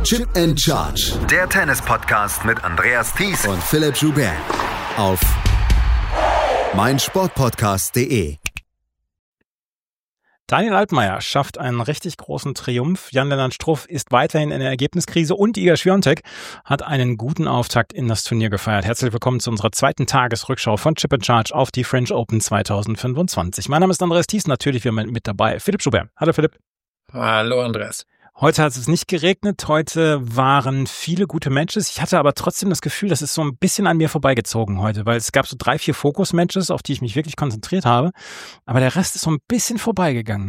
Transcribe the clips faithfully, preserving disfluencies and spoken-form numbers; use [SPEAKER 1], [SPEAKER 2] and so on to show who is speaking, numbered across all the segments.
[SPEAKER 1] Chip and Charge.
[SPEAKER 2] Der Tennis-Podcast mit Andreas Thies
[SPEAKER 1] und Philipp Joubert. Auf meinsportpodcast punkt de.
[SPEAKER 3] Daniel Altmaier schafft einen richtig großen Triumph. Jan-Lennart Struff ist weiterhin in der Ergebniskrise und Iga Swiatek hat einen guten Auftakt in das Turnier gefeiert. Herzlich willkommen zu unserer zweiten Tagesrückschau von Chip and Charge auf die French Open zwanzig fünfundzwanzig. Mein Name ist Andreas Thies, natürlich wie immer mit dabei Philipp Joubert. Hallo Philipp.
[SPEAKER 4] Hallo Andreas.
[SPEAKER 3] Heute hat es nicht geregnet, heute waren viele gute Matches. Ich hatte aber trotzdem das Gefühl, das ist so ein bisschen an mir vorbeigezogen heute, weil es gab so drei, vier Fokus-Matches, auf die ich mich wirklich konzentriert habe. Aber der Rest ist so ein bisschen vorbeigegangen.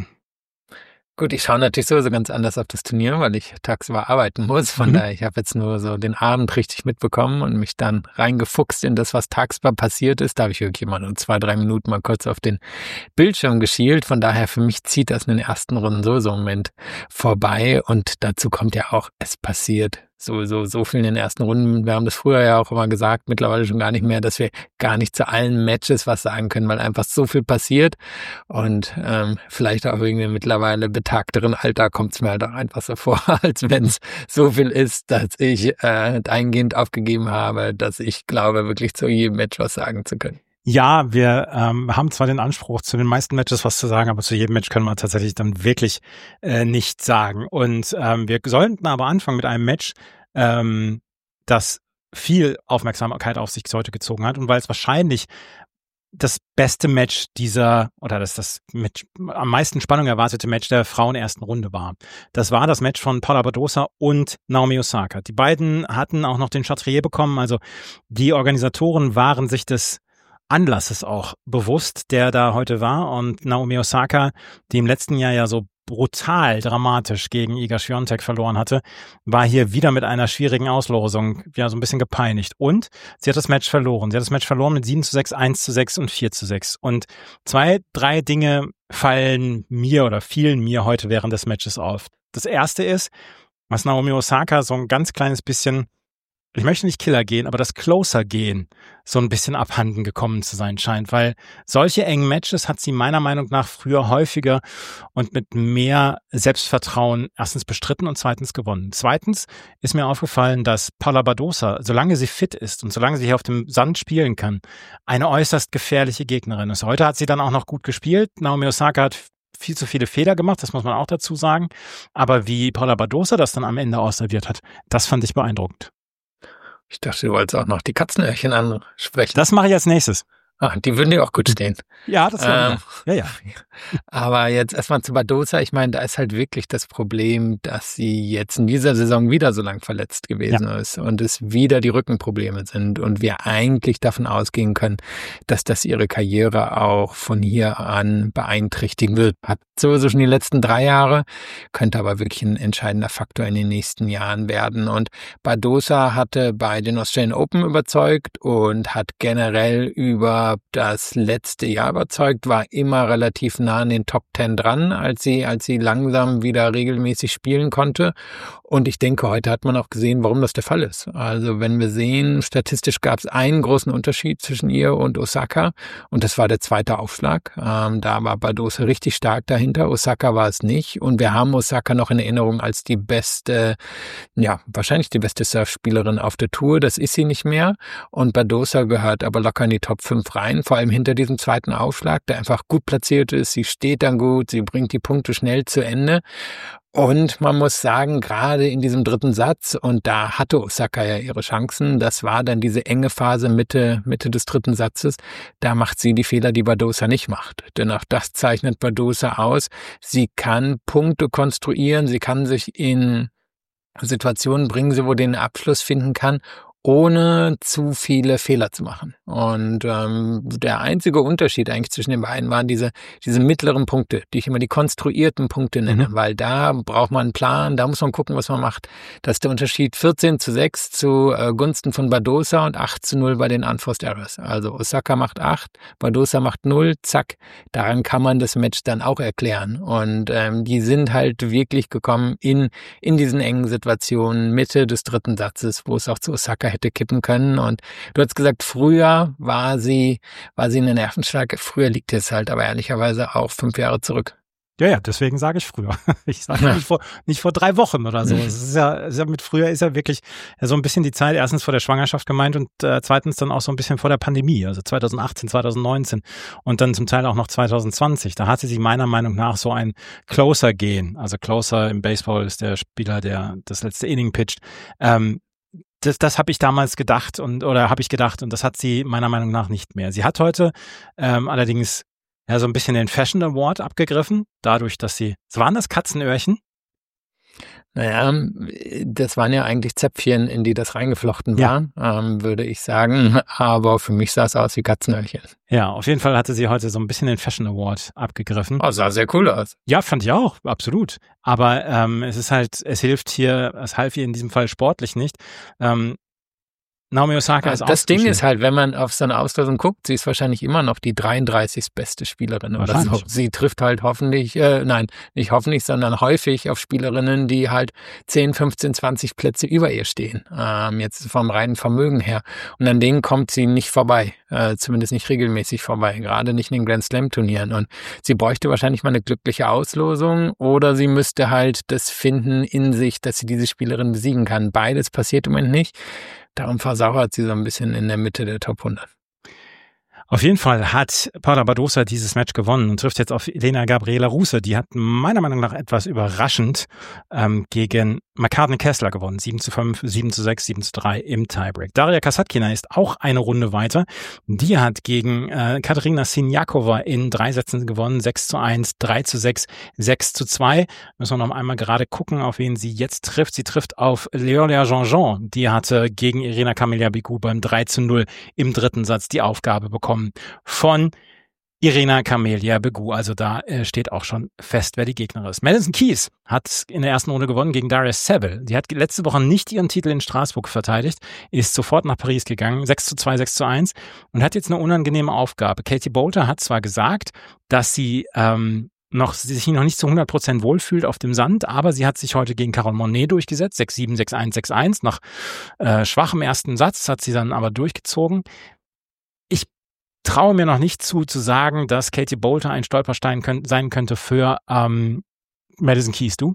[SPEAKER 4] Gut, ich schaue natürlich sowieso ganz anders auf das Turnier, weil ich tagsüber arbeiten muss. Von mhm. daher, ich habe jetzt nur so den Abend richtig mitbekommen und mich dann reingefuchst in das, was tagsüber passiert ist. Da habe ich wirklich mal nur zwei, drei Minuten mal kurz auf den Bildschirm geschielt. Von daher, für mich zieht das in den ersten Runden sowieso im Moment vorbei. Und dazu kommt ja auch, es passiert sowieso so viel in den ersten Runden. Wir haben das früher ja auch immer gesagt, mittlerweile schon gar nicht mehr, dass wir gar nicht zu allen Matches was sagen können, weil einfach so viel passiert. Und ähm, vielleicht auch wegen dem mittlerweile betagteren Alter kommt es mir halt auch einfach so vor, als wenn es so viel ist, dass ich äh, dahingehend aufgegeben habe, dass ich glaube, wirklich zu jedem Match was sagen zu können.
[SPEAKER 3] Ja, wir ähm, haben zwar den Anspruch, zu den meisten Matches was zu sagen, aber zu jedem Match können wir tatsächlich dann wirklich äh, nichts sagen. Und ähm, wir sollten aber anfangen mit einem Match, ähm, das viel Aufmerksamkeit auf sich heute gezogen hat und weil es wahrscheinlich das beste Match dieser, oder das das mit am meisten Spannung erwartete Match der Frauen ersten Runde war. Das war das Match von Paula Badosa und Naomi Osaka. Die beiden hatten auch noch den Chatrier bekommen, also die Organisatoren waren sich des Anlasses auch bewusst, der da heute war, und Naomi Osaka, die im letzten Jahr ja so brutal dramatisch gegen Iga Swiatek verloren hatte, war hier wieder mit einer schwierigen Auslosung ja so ein bisschen gepeinigt. Und sie hat das Match verloren. Sie hat das Match verloren mit sieben zu sechs, eins zu sechs und vier zu sechs. Und zwei, drei Dinge fallen mir oder fielen mir heute während des Matches auf. Das erste ist, was Naomi Osaka so ein ganz kleines bisschen, ich möchte nicht Killer gehen, aber das Closer gehen so ein bisschen abhanden gekommen zu sein scheint, weil solche engen Matches hat sie meiner Meinung nach früher häufiger und mit mehr Selbstvertrauen erstens bestritten und zweitens gewonnen. Zweitens ist mir aufgefallen, dass Paula Badosa, solange sie fit ist und solange sie hier auf dem Sand spielen kann, eine äußerst gefährliche Gegnerin ist. Heute hat sie dann auch noch gut gespielt. Naomi Osaka hat viel zu viele Fehler gemacht, das muss man auch dazu sagen. Aber wie Paula Badosa das dann am Ende ausserviert hat, das fand ich beeindruckend.
[SPEAKER 4] Ich dachte, du wolltest auch noch die Katzenöhrchen ansprechen.
[SPEAKER 3] Das mache ich als nächstes.
[SPEAKER 4] Ah, die würden dir auch gut stehen.
[SPEAKER 3] Ja, das war ähm, ja, ja.
[SPEAKER 4] Aber jetzt erstmal zu Badosa. Ich meine, da ist halt wirklich das Problem, dass sie jetzt in dieser Saison wieder so lang verletzt gewesen ja. ist und es wieder die Rückenprobleme sind und wir eigentlich davon ausgehen können, dass das ihre Karriere auch von hier an beeinträchtigen wird. Hat sowieso schon die letzten drei Jahre, könnte aber wirklich ein entscheidender Faktor in den nächsten Jahren werden. Und Badosa hatte bei den Australian Open überzeugt und hat generell über das letzte Jahr überzeugt, war immer relativ nah an den Top Ten dran, als sie, als sie langsam wieder regelmäßig spielen konnte. Und ich denke, heute hat man auch gesehen, warum das der Fall ist. Also wenn wir sehen, statistisch gab es einen großen Unterschied zwischen ihr und Osaka und das war der zweite Aufschlag. Ähm, da war Badosa richtig stark dahinter, Osaka war es nicht und wir haben Osaka noch in Erinnerung als die beste, ja, wahrscheinlich die beste Surfspielerin auf der Tour. Das ist sie nicht mehr und Badosa gehört aber locker in die Top fünf rein, vor allem hinter diesem zweiten Aufschlag, der einfach gut platziert ist. Sie steht dann gut, sie bringt die Punkte schnell zu Ende. Und man muss sagen, gerade in diesem dritten Satz, und da hatte Osaka ja ihre Chancen, das war dann diese enge Phase Mitte, Mitte des dritten Satzes, da macht sie die Fehler, die Badosa nicht macht. Denn auch das zeichnet Badosa aus. Sie kann Punkte konstruieren, sie kann sich in Situationen bringen, wo den Abschluss finden kann, ohne zu viele Fehler zu machen. Und ähm, der einzige Unterschied eigentlich zwischen den beiden waren diese diese mittleren Punkte, die ich immer die konstruierten Punkte nenne, mhm. weil da braucht man einen Plan, da muss man gucken, was man macht. Das ist der Unterschied vierzehn zu sechs zu äh, Gunsten von Badosa und acht zu null bei den Unforced Errors. Also Osaka macht acht, Badosa macht null, zack. Daran kann man das Match dann auch erklären. Und ähm, die sind halt wirklich gekommen in in diesen engen Situationen Mitte des dritten Satzes, wo es auch zu Osaka hätte kippen können. Und du hast gesagt, früher war sie, war sie eine Nervenstärke. Früher liegt es halt aber ehrlicherweise auch fünf Jahre zurück.
[SPEAKER 3] Ja, ja, deswegen sage ich früher. Ich sage ja. nicht, vor, nicht vor drei Wochen oder so. Es ist ja, ist ja mit früher ist ja wirklich so ein bisschen die Zeit erstens vor der Schwangerschaft gemeint und äh, zweitens dann auch so ein bisschen vor der Pandemie, also zwanzig achtzehn, zwanzig neunzehn und dann zum Teil auch noch zwanzig zwanzig. Da hatte sie meiner Meinung nach so ein Closer gehen. Also Closer im Baseball ist der Spieler, der das letzte Inning pitcht. Ähm, Das, das habe ich damals gedacht und oder habe ich gedacht und das hat sie meiner Meinung nach nicht mehr. Sie hat heute ähm, allerdings ja so ein bisschen den Fashion Award abgegriffen, dadurch, dass sie, es waren das Katzenöhrchen?
[SPEAKER 4] Naja, das waren ja eigentlich Zäpfchen, in die das reingeflochten war, ja. ähm, würde ich sagen. Aber für mich sah es aus wie Katzenöhrchen.
[SPEAKER 3] Ja, auf jeden Fall hatte sie heute so ein bisschen den Fashion Award abgegriffen.
[SPEAKER 4] Oh, sah sehr cool aus.
[SPEAKER 3] Ja, fand ich auch, absolut. Aber ähm, es ist halt, es hilft hier, es half ihr in diesem Fall sportlich nicht. Ähm, Naomi Osaka ist auch.
[SPEAKER 4] Das Ding ist halt, wenn man auf so eine Auslosung guckt, sie ist wahrscheinlich immer noch die dreiunddreißigste beste Spielerin oder so. Sie trifft halt hoffentlich, äh, nein, nicht hoffentlich, sondern häufig auf Spielerinnen, die halt zehn, fünfzehn, zwanzig Plätze über ihr stehen. Ähm, jetzt vom reinen Vermögen her. Und an denen kommt sie nicht vorbei. Äh, zumindest nicht regelmäßig vorbei. Gerade nicht in den Grand Slam Turnieren. Und sie bräuchte wahrscheinlich mal eine glückliche Auslosung oder sie müsste halt das finden in sich, dass sie diese Spielerin besiegen kann. Beides passiert im Moment nicht. Darum versauert sie so ein bisschen in der Mitte der Top hundert.
[SPEAKER 3] Auf jeden Fall hat Paula Badosa dieses Match gewonnen und trifft jetzt auf Elena Gabriela Ruse. Die hat meiner Meinung nach etwas überraschend ähm, gegen McCartney Kessler gewonnen. sieben zu fünf, sieben zu sechs, sieben zu drei im Tiebreak. Daria Kasatkina ist auch eine Runde weiter. Die hat gegen äh, Katerina Siniakova in drei Sätzen gewonnen. sechs zu eins, drei zu sechs, sechs zu zwei. Müssen wir noch einmal gerade gucken, auf wen sie jetzt trifft. Sie trifft auf Leolia Jean-Jean. Die hatte gegen Irina Camelia Begu beim drei zu null im dritten Satz die Aufgabe bekommen von Irina Camelia Begu. Also da äh, steht auch schon fest, wer die Gegnerin ist. Madison Keys hat in der ersten Runde gewonnen gegen Darius Sebel. Die hat letzte Woche nicht ihren Titel in Straßburg verteidigt, ist sofort nach Paris gegangen, sechs zu zwei, sechs zu eins und hat jetzt eine unangenehme Aufgabe. Katie Boulter hat zwar gesagt, dass sie ähm, noch sich noch nicht zu hundert Prozent wohlfühlt auf dem Sand, aber sie hat sich heute gegen Carole Monet durchgesetzt, sechs sieben, sechs eins, sechs eins. Nach äh, schwachem ersten Satz hat sie dann aber durchgezogen. Ich traue mir noch nicht zu, zu sagen, dass Katie Boulter ein Stolperstein könnt, sein könnte für ähm, Madison Keys. Du?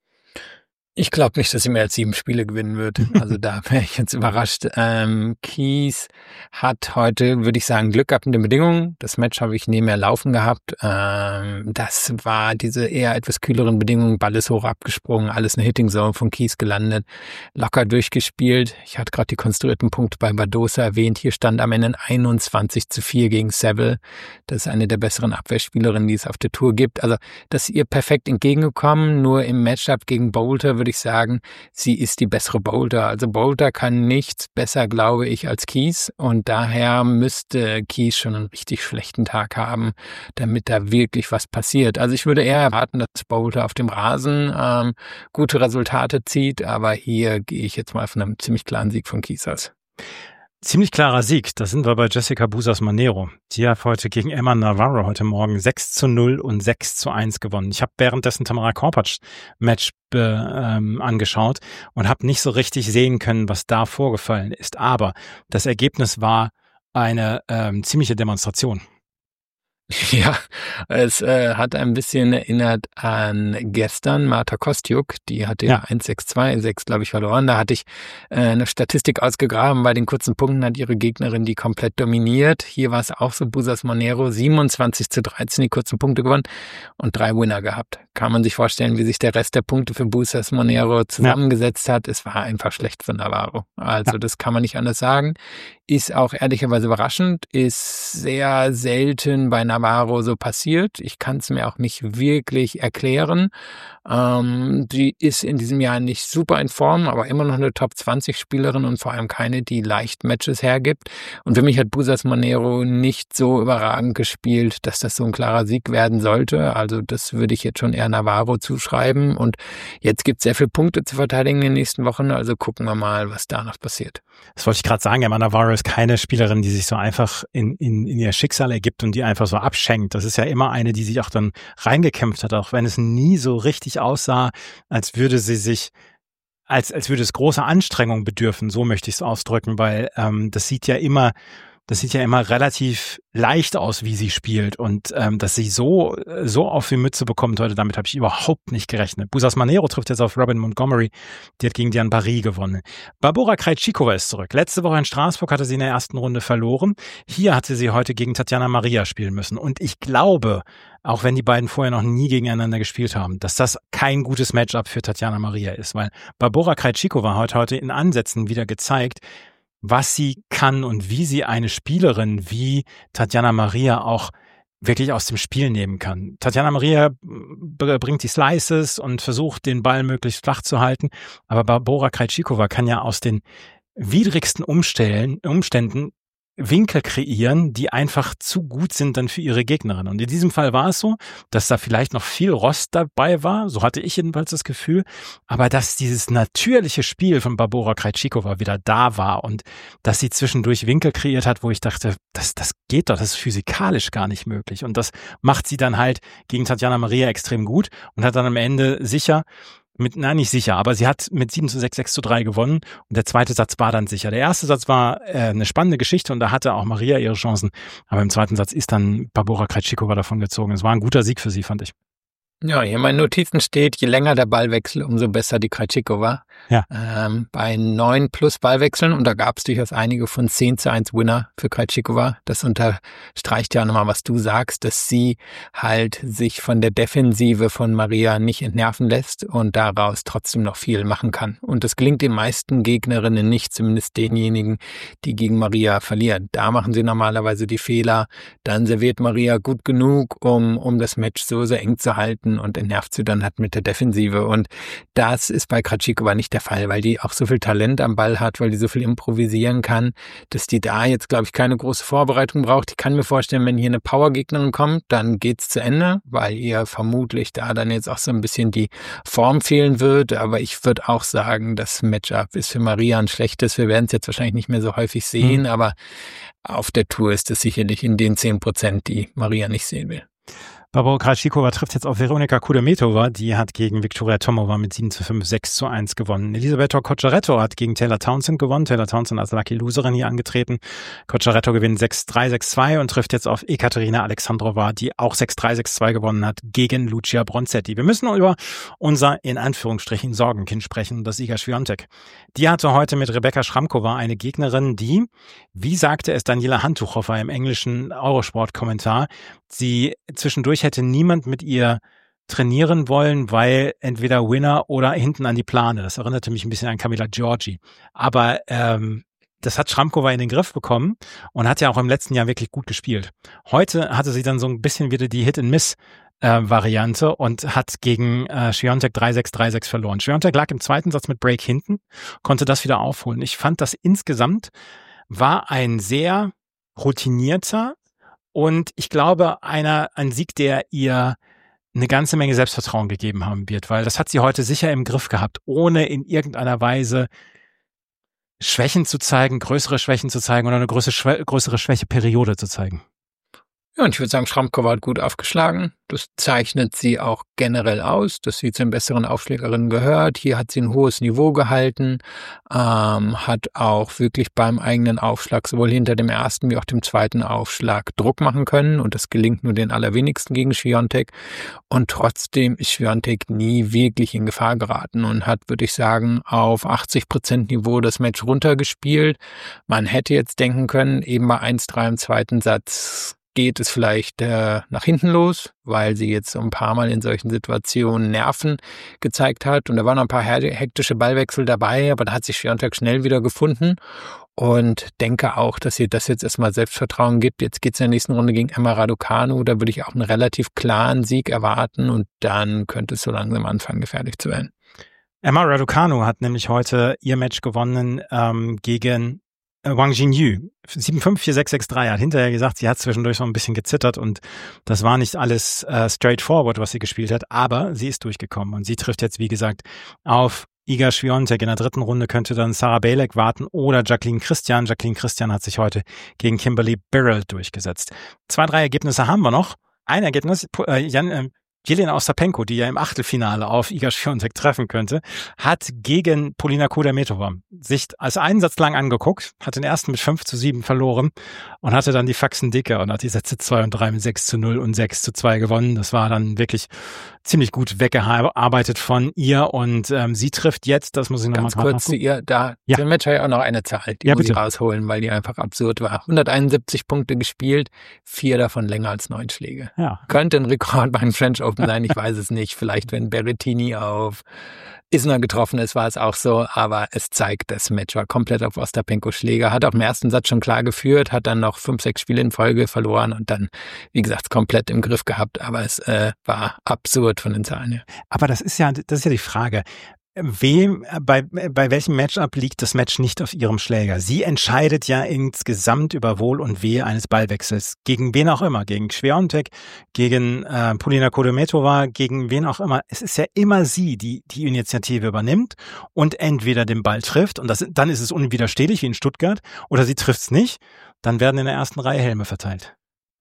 [SPEAKER 4] Ich glaube nicht, dass sie mehr als sieben Spiele gewinnen wird. Also da wäre ich jetzt überrascht. Ähm, Keys hat heute, würde ich sagen, Glück gehabt in den Bedingungen. Das Match habe ich nebenher laufen gehabt. Ähm, das war diese eher etwas kühleren Bedingungen. Ball ist hoch abgesprungen, alles eine Hitting Zone von Keys gelandet. Locker durchgespielt. Ich hatte gerade die konstruierten Punkte bei Badosa erwähnt. Hier stand am Ende einundzwanzig zu vier gegen Sebel. Das ist eine der besseren Abwehrspielerinnen, die es auf der Tour gibt. Also das ist ihr perfekt entgegengekommen. Nur im Matchup gegen Boulter würde ich sagen, sie ist die bessere Boulter. Also Boulter kann nichts besser, glaube ich, als Keys und daher müsste Keys schon einen richtig schlechten Tag haben, damit da wirklich was passiert. Also ich würde eher erwarten, dass Boulter auf dem Rasen ähm, gute Resultate zieht, aber hier gehe ich jetzt mal von einem ziemlich klaren Sieg von Keys aus.
[SPEAKER 3] Ziemlich klarer Sieg, da sind wir bei Jessica Busas-Monero. Die hat heute gegen Emma Navarro heute Morgen sechs zu null und sechs zu eins gewonnen. Ich habe währenddessen Tamara Korpatsch Match ähm, angeschaut und habe nicht so richtig sehen können, was da vorgefallen ist. Aber das Ergebnis war eine ähm, ziemliche Demonstration.
[SPEAKER 4] Ja, es äh, hat ein bisschen erinnert an gestern Marta Kostyuk, die hatte ja eins sechs zwei sechs, glaube ich, verloren. Da hatte ich äh, eine Statistik ausgegraben. Bei den kurzen Punkten hat ihre Gegnerin die komplett dominiert. Hier war es auch so, Busas-Monero siebenundzwanzig zu dreizehn die kurzen Punkte gewonnen und drei Winner gehabt. Kann man sich vorstellen, wie sich der Rest der Punkte für Busas-Monero zusammengesetzt ja. hat. Es war einfach schlecht für Navarro. Also ja. das kann man nicht anders sagen. Ist auch ehrlicherweise überraschend, ist sehr selten bei Navarro so passiert. Ich kann es mir auch nicht wirklich erklären. Ähm, die ist in diesem Jahr nicht super in Form, aber immer noch eine Top zwanzig Spielerin und vor allem keine, die leicht Matches hergibt. Und für mich hat Busas-Monero nicht so überragend gespielt, dass das so ein klarer Sieg werden sollte. Also das würde ich jetzt schon eher Navarro zuschreiben. Und jetzt gibt es sehr viele Punkte zu verteidigen in den nächsten Wochen. Also gucken wir mal, was da noch passiert.
[SPEAKER 3] Das wollte ich gerade sagen. Emma Navarro ist keine Spielerin, die sich so einfach in, in, in ihr Schicksal ergibt und die einfach so abschenkt. Das ist ja immer eine, die sich auch dann reingekämpft hat, auch wenn es nie so richtig aussah, als würde sie sich, als, als würde es große Anstrengung bedürfen, so möchte ich es ausdrücken, weil ähm, das sieht ja immer das sieht ja immer relativ leicht aus, wie sie spielt. Und ähm, dass sie so so auf die Mütze bekommt heute, damit habe ich überhaupt nicht gerechnet. Busas Manero trifft jetzt auf Robin Montgomery. Die hat gegen Diane Paris gewonnen. Barbora Krejcikova ist zurück. Letzte Woche in Straßburg hatte sie in der ersten Runde verloren. Hier hatte sie heute gegen Tatjana Maria spielen müssen. Und ich glaube, auch wenn die beiden vorher noch nie gegeneinander gespielt haben, dass das kein gutes Matchup für Tatjana Maria ist. Weil Barbora Krejcikova hat heute in Ansätzen wieder gezeigt, was sie kann und wie sie eine Spielerin wie Tatjana Maria auch wirklich aus dem Spiel nehmen kann. Tatjana Maria bringt die Slices und versucht, den Ball möglichst flach zu halten, aber Barbora Krejcikova kann ja aus den widrigsten Umstellen, Umständen Winkel kreieren, die einfach zu gut sind dann für ihre Gegnerin. Und in diesem Fall war es so, dass da vielleicht noch viel Rost dabei war, so hatte ich jedenfalls das Gefühl, aber dass dieses natürliche Spiel von Barbora Krejcikova wieder da war und dass sie zwischendurch Winkel kreiert hat, wo ich dachte, das, das geht doch, das ist physikalisch gar nicht möglich. Und das macht sie dann halt gegen Tatjana Maria extrem gut und hat dann am Ende sicher Mit, na, nicht sicher, aber sie hat mit sieben zu sechs, sechs zu drei gewonnen und der zweite Satz war dann sicher. Der erste Satz war äh, eine spannende Geschichte und da hatte auch Maria ihre Chancen, aber im zweiten Satz ist dann Barbora Krejcikova davon gezogen. Es war ein guter Sieg für sie, fand ich.
[SPEAKER 4] Ja, hier in meinen Notizen steht, je länger der Ballwechsel, umso besser die Krejcikova.
[SPEAKER 3] Ja.
[SPEAKER 4] Ähm, bei neun plus Ballwechseln, und da gab es durchaus einige von zehn zu eins Winner für Krejcikova. Das unterstreicht ja nochmal, was du sagst, dass sie halt sich von der Defensive von Maria nicht entnerven lässt und daraus trotzdem noch viel machen kann. Und das gelingt den meisten Gegnerinnen nicht, zumindest denjenigen, die gegen Maria verlieren. Da machen sie normalerweise die Fehler. Dann serviert Maria gut genug, um, um das Match so, so eng zu halten und entnervt sie dann halt mit der Defensive. Und das ist bei Krejcikova nicht der Fall, weil die auch so viel Talent am Ball hat, weil die so viel improvisieren kann, dass die da jetzt, glaube ich, keine große Vorbereitung braucht. Ich kann mir vorstellen, wenn hier eine Power-Gegnerin kommt, dann geht's zu Ende, weil ihr vermutlich da dann jetzt auch so ein bisschen die Form fehlen wird. Aber ich würde auch sagen, das Matchup ist für Maria ein schlechtes. Wir werden es jetzt wahrscheinlich nicht mehr so häufig sehen, mhm. aber auf der Tour ist es sicherlich in den zehn Prozent, die Maria nicht sehen will.
[SPEAKER 3] Barbora Krejcikova trifft jetzt auf Veronika Kudermetova, die hat gegen Viktoria Tomova mit sieben zu fünf, sechs zu eins gewonnen. Elisabetta Cocciaretto hat gegen Taylor Townsend gewonnen. Taylor Townsend als Lucky Loserin hier angetreten. Cocciaretto gewinnt sechs drei, sechs zwei und trifft jetzt auf Ekaterina Alexandrova, die auch sechs drei, sechs zwei gewonnen hat gegen Lucia Bronzetti. Wir müssen über unser, in Anführungsstrichen, Sorgenkind sprechen, das Iga Swiatek. Die hatte heute mit Rebecca Schramkova eine Gegnerin, die, wie sagte es Daniela Hantuchowa im englischen Eurosport-Kommentar, sie zwischendurch hätte niemand mit ihr trainieren wollen, weil entweder Winner oder hinten an die Plane. Das erinnerte mich ein bisschen an Camila Giorgi. Aber ähm, das hat Schramkova in den Griff bekommen und hat ja auch im letzten Jahr wirklich gut gespielt. Heute hatte sie dann so ein bisschen wieder die Hit-and-Miss-Variante und hat gegen äh, Swiatek drei sechs, drei sechs verloren. Swiatek lag im zweiten Satz mit Break hinten, konnte das wieder aufholen. Ich fand, das insgesamt war ein sehr routinierter und ich glaube, einer, ein Sieg, der ihr eine ganze Menge Selbstvertrauen gegeben haben wird, weil das hat sie heute sicher im Griff gehabt, ohne in irgendeiner Weise Schwächen zu zeigen, größere Schwächen zu zeigen oder eine größere, größere Schwächeperiode zu zeigen.
[SPEAKER 4] Ja, und ich würde sagen, Schramkova hat gut aufgeschlagen. Das zeichnet sie auch generell aus, dass sie zu den besseren Aufschlägerinnen gehört. Hier hat sie ein hohes Niveau gehalten, ähm, hat auch wirklich beim eigenen Aufschlag sowohl hinter dem ersten wie auch dem zweiten Aufschlag Druck machen können. Und das gelingt nur den allerwenigsten gegen Swiatek. Und trotzdem ist Swiatek nie wirklich in Gefahr geraten und hat, würde ich sagen, auf achtzig Prozent Niveau das Match runtergespielt. Man hätte jetzt denken können, eben bei eins drei im zweiten Satz geht es vielleicht äh, nach hinten los, weil sie jetzt so ein paar Mal in solchen Situationen Nerven gezeigt hat. Und da waren noch ein paar hektische Ballwechsel dabei, aber da hat sich Swiatek schnell wieder gefunden. Und denke auch, dass ihr das jetzt erstmal Selbstvertrauen gibt. Jetzt geht es in der nächsten Runde gegen Emma Raducanu. Da würde ich auch einen relativ klaren Sieg erwarten. Und dann könnte es so langsam anfangen, gefährlich zu werden.
[SPEAKER 3] Emma Raducanu hat nämlich heute ihr Match gewonnen ähm, gegen Wang Jinyu. sieben fünf, vier sechs, sechs drei. Er hat hinterher gesagt, sie hat zwischendurch so ein bisschen gezittert und das war nicht alles äh, straightforward, was sie gespielt hat, aber sie ist durchgekommen und sie trifft jetzt, wie gesagt, auf Iga Swiatek. In der dritten Runde könnte dann Sarah Bejlek warten oder Jacqueline Christian. Jacqueline Christian hat sich heute gegen Kimberly Birrell durchgesetzt. Zwei, drei Ergebnisse haben wir noch. Ein Ergebnis, äh, Jan, äh, Jelena Ostapenko, die ja im Achtelfinale auf Iga Świątek treffen könnte, hat gegen Polina Kudermetova sich als einen Satz lang angeguckt, hat den ersten mit fünf zu sieben verloren und hatte dann die Faxen dicker und hat die Sätze zwei und drei mit sechs zu null und sechs zu zwei gewonnen. Das war dann wirklich ziemlich gut weggearbeitet von ihr und ähm, sie trifft jetzt, das muss ich nochmal
[SPEAKER 4] Ganz kurz zu ihr, da
[SPEAKER 3] Ja.
[SPEAKER 4] zum Match ja auch noch eine Zahl, die
[SPEAKER 3] Ja,
[SPEAKER 4] muss ich
[SPEAKER 3] bitte.
[SPEAKER 4] rausholen, weil die einfach absurd war. hunderteinundsiebzig Punkte gespielt, vier davon länger als neun Schläge.
[SPEAKER 3] Ja.
[SPEAKER 4] Könnte ein Rekord beim French Open sein, ich weiß es nicht. Vielleicht, wenn Berrettini auf Isner getroffen ist, war es auch so, aber es zeigt, das Match war komplett auf Ostapenko Schläger, hat auch im ersten Satz schon klar geführt, hat dann noch fünf, sechs Spiele in Folge verloren und dann, wie gesagt, komplett im Griff gehabt, aber es äh, war absurd von den Zahlen her.
[SPEAKER 3] Aber das ist ja, das ist ja die Frage. Wem, bei, bei welchem Matchup liegt das Match nicht auf ihrem Schläger? Sie entscheidet ja insgesamt über Wohl und Wehe eines Ballwechsels. Gegen wen auch immer. Gegen Świątek, gegen äh, Polina Kudermetova, gegen wen auch immer. Es ist ja immer sie, die die Initiative übernimmt und entweder den Ball trifft, und das, dann ist es unwiderstehlich wie in Stuttgart, oder sie trifft es nicht, dann werden in der ersten Reihe Helme verteilt.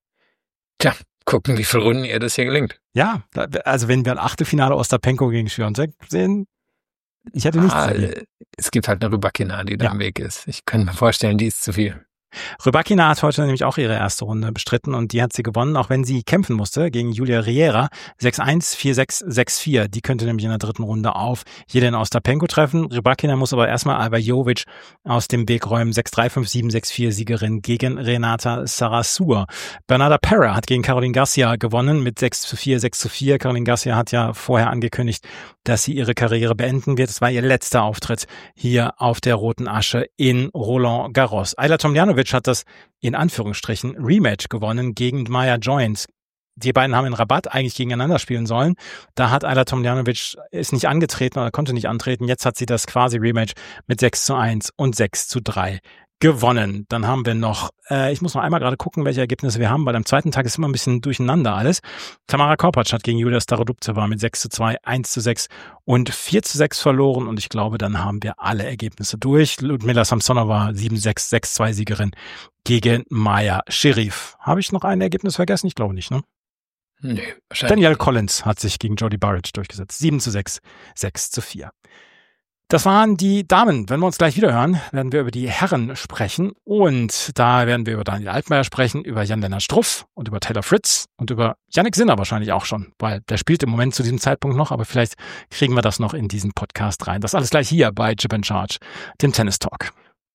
[SPEAKER 4] Tja, gucken, wie viele Runden ihr das hier gelingt.
[SPEAKER 3] Ja, also wenn wir ein Achtelfinale Ostapenko gegen Świątek sehen, ich hätte nichts
[SPEAKER 4] Ah,
[SPEAKER 3] dagegen.
[SPEAKER 4] es gibt halt eine Rybakina, die da
[SPEAKER 3] Ja.
[SPEAKER 4] im Weg ist. Ich kann mir vorstellen, die ist zu viel.
[SPEAKER 3] Rybakina hat heute nämlich auch ihre erste Runde bestritten und die hat sie gewonnen, auch wenn sie kämpfen musste gegen Julia Riera. sechs eins, vier sechs, sechs vier. Die könnte nämlich in der dritten Runde auf Jelena Ostapenko treffen. Rybakina muss aber erstmal Alba Jovic aus dem Weg räumen. sechs drei, fünf sieben, sechs vier Siegerin gegen Renata Sarasua. Bernarda Pera hat gegen Caroline Garcia gewonnen mit sechs zu vier, sechs zu vier. Caroline Garcia hat ja vorher angekündigt, dass sie ihre Karriere beenden wird. Es war ihr letzter Auftritt hier auf der roten Asche in Roland Garros. Ajla Tomljanovic hat das in Anführungsstrichen Rematch gewonnen gegen Maya Joins. Die beiden haben in Rabat eigentlich gegeneinander spielen sollen. Da hat Ajla Tomljanovic ist nicht angetreten oder konnte nicht antreten. Jetzt hat sie das quasi Rematch mit sechs zu eins und sechs zu drei gewonnen. Dann haben wir noch, äh, ich muss noch einmal gerade gucken, welche Ergebnisse wir haben, weil am zweiten Tag ist immer ein bisschen durcheinander alles. Tamara Korpatsch hat gegen Julia Starodubtseva mit sechs zu zwei, eins zu sechs und vier zu sechs verloren und ich glaube, dann haben wir alle Ergebnisse durch. Ludmila Samsonova sieben sechs, sechs zwei Siegerin gegen Maya Sherif. Habe ich noch ein Ergebnis vergessen? Ich glaube nicht, ne?
[SPEAKER 4] Nö, wahrscheinlich.
[SPEAKER 3] Danielle Collins hat sich gegen Jody Burrage durchgesetzt. sieben zu sechs, sechs zu vier. Das waren die Damen. Wenn wir uns gleich wieder hören, werden wir über die Herren sprechen. Und da werden wir über Daniel Altmaier sprechen, über Jan-Lennart Struff und über Taylor Fritz und über Jannik Sinner wahrscheinlich auch schon, weil der spielt im Moment zu diesem Zeitpunkt noch, aber vielleicht kriegen wir das noch in diesen Podcast rein. Das alles gleich hier bei Chip and Charge, dem Tennis Talk.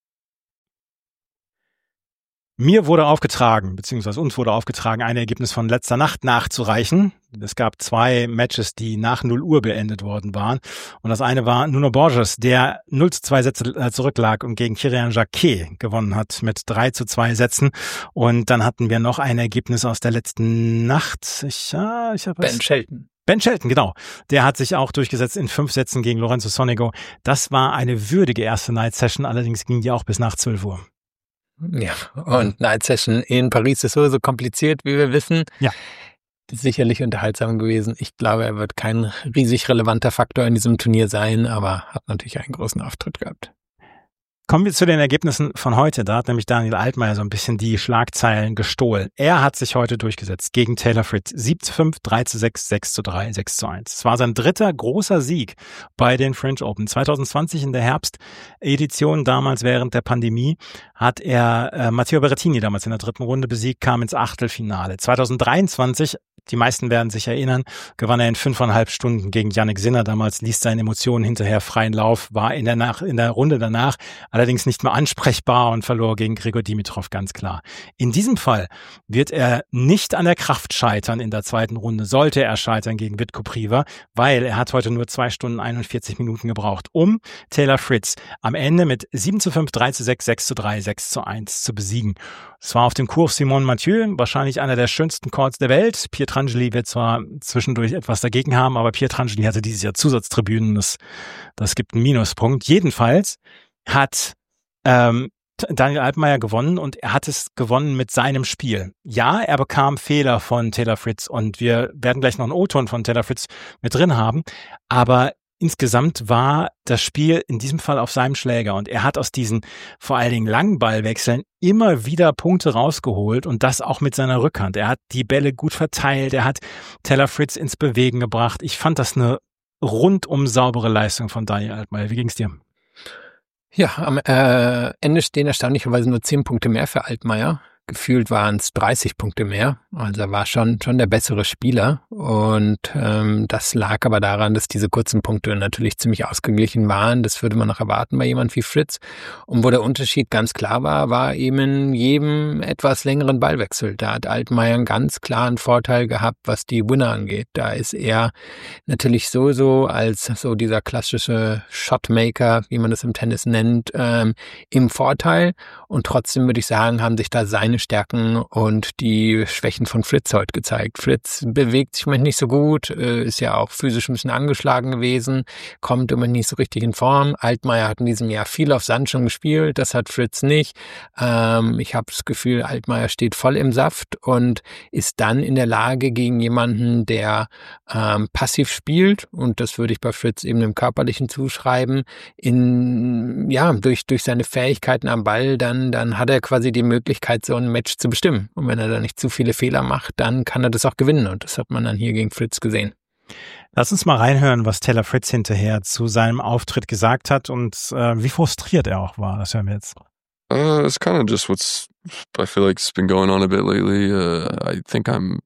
[SPEAKER 3] Mir wurde aufgetragen, beziehungsweise uns wurde aufgetragen, ein Ergebnis von letzter Nacht nachzureichen. Es gab zwei Matches, die nach null Uhr beendet worden waren. Und das eine war Nuno Borges, der null zu zwei Sätze zurücklag und gegen Kirian Jacquet gewonnen hat mit drei zu zwei Sätzen. Und dann hatten wir noch ein Ergebnis aus der letzten Nacht. Ich, ja, ich habe
[SPEAKER 4] Ben Shelton.
[SPEAKER 3] Ben Shelton, genau. Der hat sich auch durchgesetzt in fünf Sätzen gegen Lorenzo Sonego. Das war eine würdige erste Night-Session, allerdings ging die auch bis nach zwölf Uhr.
[SPEAKER 4] Ja, und Night Session in Paris ist so kompliziert, wie wir wissen.
[SPEAKER 3] Ja.
[SPEAKER 4] Das ist sicherlich unterhaltsam gewesen. Ich glaube, er wird kein riesig relevanter Faktor in diesem Turnier sein, aber hat natürlich einen großen Auftritt gehabt.
[SPEAKER 3] Kommen wir zu den Ergebnissen von heute. Da hat nämlich Daniel Altmaier so ein bisschen die Schlagzeilen gestohlen. Er hat sich heute durchgesetzt gegen Taylor Fritz. sieben zu fünf, drei zu sechs, sechs zu drei, sechs zu eins. Es war sein dritter großer Sieg bei den French Open. zwanzig zwanzig in der Herbstedition, damals während der Pandemie, hat er äh, Matteo Berrettini damals in der dritten Runde besiegt, kam ins Achtelfinale. zwanzig dreiundzwanzig, die meisten werden sich erinnern, gewann er in fünfeinhalb Stunden gegen Jannik Sinner. Damals ließ seine Emotionen hinterher freien Lauf, war in der, Nach- in der Runde danach allerdings nicht mehr ansprechbar und verlor gegen Grigor Dimitrov, ganz klar. In diesem Fall wird er nicht an der Kraft scheitern in der zweiten Runde, sollte er scheitern gegen Vitko Priva, weil er hat heute nur zwei Stunden einundvierzig Minuten gebraucht, um Taylor Fritz am Ende mit sieben zu fünf, drei zu sechs, sechs zu drei, sechs zu eins zu besiegen. Es war auf dem Kurs Simon Mathieu, wahrscheinlich einer der schönsten Courts der Welt. Pietrangeli wird zwar zwischendurch etwas dagegen haben, aber Pietrangeli hatte dieses Jahr Zusatztribünen, das, das gibt einen Minuspunkt. Jedenfalls hat ähm, Daniel Altmaier gewonnen und er hat es gewonnen mit seinem Spiel. Ja, er bekam Fehler von Taylor Fritz und wir werden gleich noch einen O-Ton von Taylor Fritz mit drin haben, aber insgesamt war das Spiel in diesem Fall auf seinem Schläger und er hat aus diesen vor allen Dingen langen Ballwechseln immer wieder Punkte rausgeholt und das auch mit seiner Rückhand. Er hat die Bälle gut verteilt, er hat Taylor Fritz ins Bewegen gebracht. Ich fand das eine rundum saubere Leistung von Daniel Altmaier. Wie ging's dir?
[SPEAKER 4] Ja, am äh, Ende stehen erstaunlicherweise nur zehn Punkte mehr für Altmaier. Gefühlt waren es dreißig Punkte mehr. Also er war schon schon der bessere Spieler. Und ähm, das lag aber daran, dass diese kurzen Punkte natürlich ziemlich ausgeglichen waren. Das würde man noch erwarten bei jemand wie Fritz. Und wo der Unterschied ganz klar war, war eben in jedem etwas längeren Ballwechsel. Da hat Altmaier einen ganz klaren Vorteil gehabt, was die Winner angeht. Da ist er natürlich sowieso als so dieser klassische Shotmaker, wie man das im Tennis nennt, ähm, im Vorteil. Und trotzdem würde ich sagen, haben sich da seine Stärken und die Schwächen von Fritz heute gezeigt. Fritz bewegt sich im Moment nicht so gut, ist ja auch physisch ein bisschen angeschlagen gewesen, kommt im Moment nicht so richtig in Form. Altmaier hat in diesem Jahr viel auf Sand schon gespielt, das hat Fritz nicht. Ähm, ich habe das Gefühl, Altmaier steht voll im Saft und ist dann in der Lage gegen jemanden, der ähm, passiv spielt, und das würde ich bei Fritz eben dem Körperlichen zuschreiben, in ja durch durch seine Fähigkeiten am Ball, dann dann hat er quasi die Möglichkeit, so ein Match zu bestimmen. Und wenn er da nicht zu viele Fehler macht, dann kann er das auch gewinnen. Und das hat man dann hier gegen Fritz gesehen.
[SPEAKER 3] Lass uns mal reinhören, was Taylor Fritz hinterher zu seinem Auftritt gesagt hat und äh, wie frustriert er auch war. Das hören wir jetzt.
[SPEAKER 5] Uh, it's kind of just what's, I feel like it's been going on a bit lately. Uh, I think I'm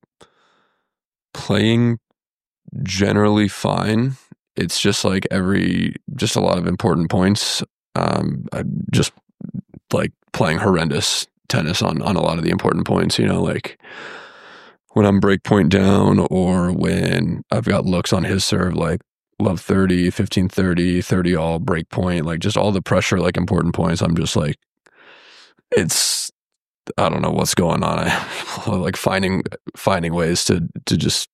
[SPEAKER 5] playing generally fine. It's just like every, just a lot of important points. Um, I'm just like playing horrendous tennis on, on a lot of the important points, you know, like when I'm break point down or when I've got looks on his serve, like love thirty, fifteen thirty, thirty all, break point, like just all the pressure, like important points. I'm just like, it's, I don't know what's going on. I like finding, finding ways to, to just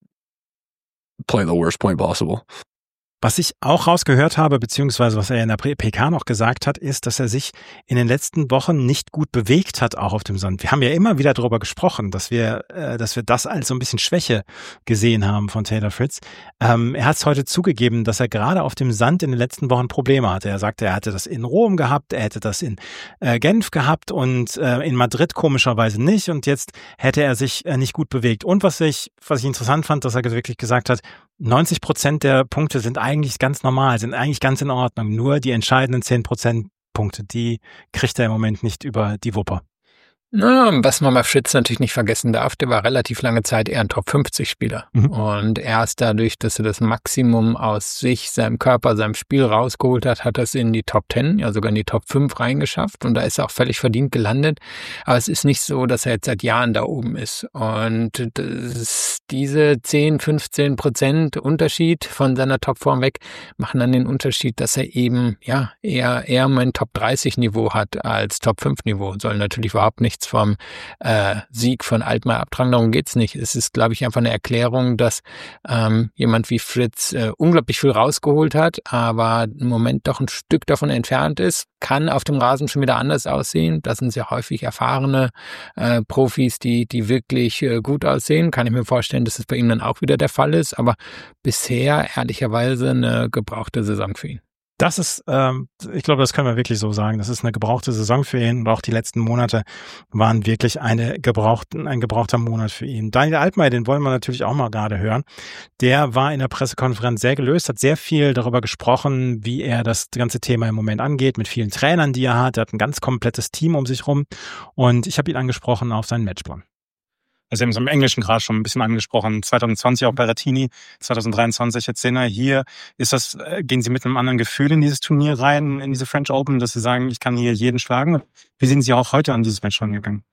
[SPEAKER 5] play the worst point possible.
[SPEAKER 3] Was ich auch rausgehört habe, beziehungsweise was er in der P K noch gesagt hat, ist, dass er sich in den letzten Wochen nicht gut bewegt hat, auch auf dem Sand. Wir haben ja immer wieder darüber gesprochen, dass wir, äh, dass wir das als so ein bisschen Schwäche gesehen haben von Taylor Fritz. Ähm, er hat es heute zugegeben, dass er gerade auf dem Sand in den letzten Wochen Probleme hatte. Er sagte, er hatte das in Rom gehabt, er hätte das in äh, Genf gehabt und äh, in Madrid komischerweise nicht. Und jetzt hätte er sich äh, nicht gut bewegt. Und was ich, was ich interessant fand, dass er wirklich gesagt hat, neunzig Prozent der Punkte sind eigentlich ganz normal, sind eigentlich ganz in Ordnung. Nur die entscheidenden zehn Prozent Punkte, die kriegt er im Moment nicht über die Wupper.
[SPEAKER 4] Na, was man bei Fritz natürlich nicht vergessen darf, der war relativ lange Zeit eher ein Top fünfzig Spieler. Mhm. Und erst dadurch, dass er das Maximum aus sich, seinem Körper, seinem Spiel rausgeholt hat, hat er es in die Top zehn, ja sogar in die Top fünf reingeschafft. Und da ist er auch völlig verdient gelandet. Aber es ist nicht so, dass er jetzt seit Jahren da oben ist. Und das, diese zehn, fünfzehn Prozent Unterschied von seiner Topform weg machen dann den Unterschied, dass er eben ja eher, eher mein Top dreißig Niveau hat als Top fünf Niveau. Soll natürlich überhaupt nichts vom äh, Sieg von Altmaier abtragen, darum geht's nicht. Es ist, glaube ich, einfach eine Erklärung, dass ähm, jemand wie Fritz äh, unglaublich viel rausgeholt hat, aber im Moment doch ein Stück davon entfernt ist. Kann auf dem Rasen schon wieder anders aussehen. Das sind sehr häufig erfahrene äh, Profis, die die wirklich äh, gut aussehen. Kann ich mir vorstellen, dass es bei ihm dann auch wieder der Fall ist, aber bisher ehrlicherweise eine gebrauchte Saison für ihn.
[SPEAKER 3] Das ist, ähm, ich glaube, das können wir wirklich so sagen. Das ist eine gebrauchte Saison für ihn und auch die letzten Monate waren wirklich eine gebrauchten, ein gebrauchter Monat für ihn. Daniel Altmaier, den wollen wir natürlich auch mal gerade hören. Der war in der Pressekonferenz sehr gelöst, hat sehr viel darüber gesprochen, wie er das ganze Thema im Moment angeht, mit vielen Trainern, die er hat. Er hat ein ganz komplettes Team um sich rum und ich habe ihn angesprochen auf seinen Matchplan. Also Sie haben es im Englischen gerade schon ein bisschen angesprochen. zwanzig zwanzig auch Berrettini, zwanzig dreiundzwanzig jetzt Sinner. Hier ist das, gehen Sie mit einem anderen Gefühl in dieses Turnier rein, in diese French Open, dass Sie sagen, ich kann hier jeden schlagen. Wie sind Sie auch heute an dieses Match rangegangen?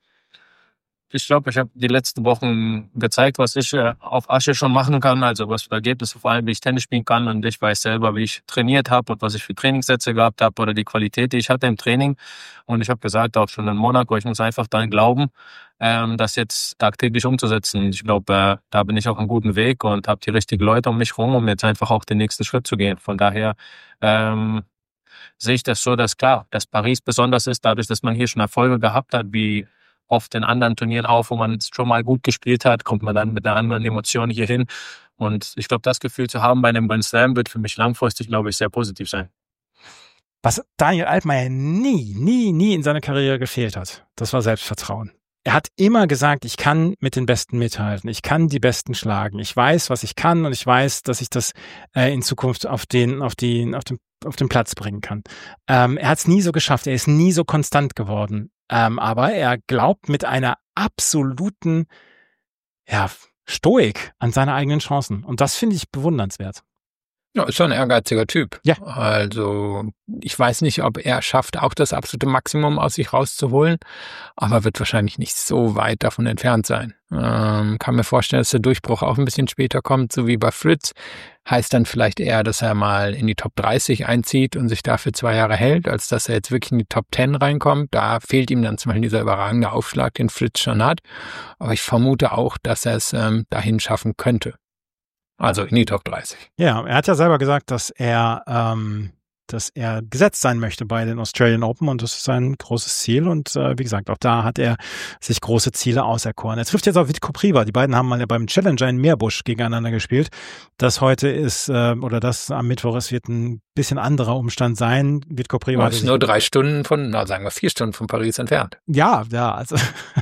[SPEAKER 6] Ich glaube, ich habe die letzten Wochen gezeigt, was ich äh, auf Asche schon machen kann, also was für Ergebnisse, vor allem wie ich Tennis spielen kann, und ich weiß selber, wie ich trainiert habe und was ich für Trainingssätze gehabt habe oder die Qualität, die ich hatte im Training. Und ich habe gesagt, auch schon in Monaco, ich muss einfach daran glauben, ähm, das jetzt tagtäglich umzusetzen. Ich glaube, äh, da bin ich auf einem guten Weg und habe die richtigen Leute um mich rum, um jetzt einfach auch den nächsten Schritt zu gehen. Von daher ähm, sehe ich das so, dass klar, dass Paris besonders ist, dadurch, dass man hier schon Erfolge gehabt hat, wie oft in anderen Turnieren auf, wo man schon mal gut gespielt hat, kommt man dann mit einer anderen Emotion hier hin. Und ich glaube, das Gefühl zu haben bei einem Grand Slam wird für mich langfristig, glaube ich, sehr positiv sein.
[SPEAKER 3] Was Daniel Altmaier nie, nie, nie in seiner Karriere gefehlt hat, das war Selbstvertrauen. Er hat immer gesagt, ich kann mit den Besten mithalten, ich kann die Besten schlagen, ich weiß, was ich kann und ich weiß, dass ich das äh, in Zukunft auf den, auf den, auf den, auf den Platz bringen kann. Ähm, er hat es nie so geschafft, er ist nie so konstant geworden, ähm, aber er glaubt mit einer absoluten, ja, Stoik an seine eigenen Chancen und das finde ich bewundernswert.
[SPEAKER 4] Ja, ist schon ein ehrgeiziger Typ.
[SPEAKER 3] Ja.
[SPEAKER 4] Also, ich weiß nicht, ob er schafft, auch das absolute Maximum aus sich rauszuholen, aber wird wahrscheinlich nicht so weit davon entfernt sein. Ähm, kann mir vorstellen, dass der Durchbruch auch ein bisschen später kommt, so wie bei Fritz. Heißt dann vielleicht eher, dass er mal in die Top dreißig einzieht und sich dafür zwei Jahre hält, als dass er jetzt wirklich in die Top zehn reinkommt. Da fehlt ihm dann zum Beispiel dieser überragende Aufschlag, den Fritz schon hat. Aber ich vermute auch, dass er es ähm, dahin schaffen könnte. Also in die Top dreißig.
[SPEAKER 3] Ja, er hat ja selber gesagt, dass er, ähm, dass er gesetzt sein möchte bei den Australian Open und das ist sein großes Ziel und äh, wie gesagt, auch da hat er sich große Ziele auserkoren. Er trifft jetzt auf Vit Kopriva. Die beiden haben mal beim Challenger in Meerbusch gegeneinander gespielt. Das heute ist, äh, oder das am Mittwoch, es wird ein bisschen anderer Umstand sein. Vit Kopriva.
[SPEAKER 4] Das ist nur drei Stunden von, na sagen wir vier Stunden von Paris entfernt.
[SPEAKER 3] Ja, ja, also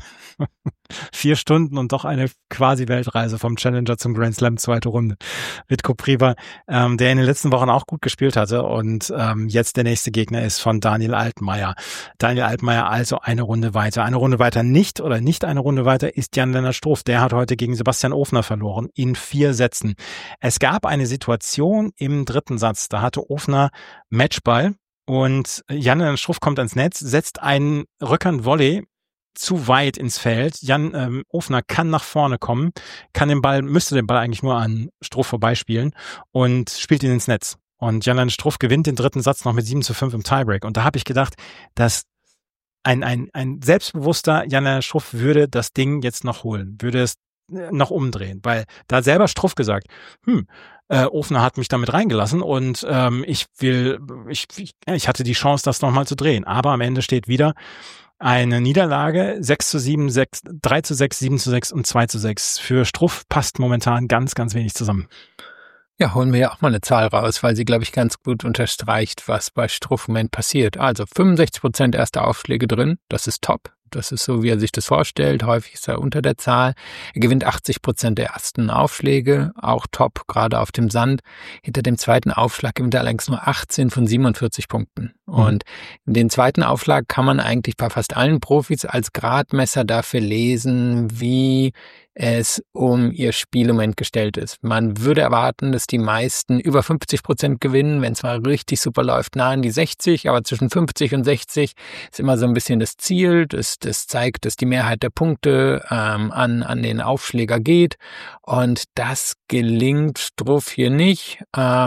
[SPEAKER 3] vier Stunden und doch eine quasi Weltreise vom Challenger zum Grand Slam, zweite Runde. Vit Kopriva, ähm, der in den letzten Wochen auch gut gespielt hatte und ähm, jetzt der nächste Gegner ist von Daniel Altmaier. Daniel Altmaier also eine Runde weiter. Eine Runde weiter nicht oder nicht eine Runde weiter ist Jan-Lennart Struff. Der hat heute gegen Sebastian Ofner verloren in vier Sätzen. Es gab eine Situation im dritten Satz, da hatte Ofner Matchball und Jan-Lennart Struff kommt ans Netz, setzt einen Rückhand-Volley zu weit ins Feld. Jan ähm, Ofner kann nach vorne kommen, kann den Ball, müsste den Ball eigentlich nur an Struff vorbeispielen und spielt ihn ins Netz. Und Jan-Lennart Struff gewinnt den dritten Satz noch mit sieben zu fünf im Tiebreak. Und da habe ich gedacht, dass ein, ein, ein selbstbewusster Jan-Lennart Struff würde das Ding jetzt noch holen, würde es noch umdrehen, weil da hat selber Struff gesagt, hm, äh, Ofner hat mich damit reingelassen und ähm, ich will, ich, ich, ich hatte die Chance, das nochmal zu drehen. Aber am Ende steht wieder eine Niederlage, sechs zu sieben, sechs, drei zu sechs, sieben zu sechs und zwei zu sechs. Für Struff passt momentan ganz, ganz wenig zusammen.
[SPEAKER 4] Ja, holen wir ja auch mal eine Zahl raus, weil sie, glaube ich, ganz gut unterstreicht, was bei Struff im Moment passiert. Also fünfundsechzig Prozent erster Aufschläge drin, das ist top. Das ist so, wie er sich das vorstellt. Häufig ist er unter der Zahl. Er gewinnt achtzig Prozent der ersten Aufschläge, auch top, gerade auf dem Sand. Hinter dem zweiten Aufschlag gewinnt er allerdings nur achtzehn von siebenundvierzig Punkten. Mhm. Und den zweiten Aufschlag kann man eigentlich bei fast allen Profis als Gradmesser dafür lesen, wie es um ihr Spiel im Moment gestellt ist. Man würde erwarten, dass die meisten über fünfzig Prozent gewinnen, wenn es mal richtig super läuft, nah an die sechzig, aber zwischen fünfzig und sechzig ist immer so ein bisschen das Ziel. Das, das zeigt, dass die Mehrheit der Punkte ähm, an, an den Aufschläger geht und das gelingt Struff hier nicht.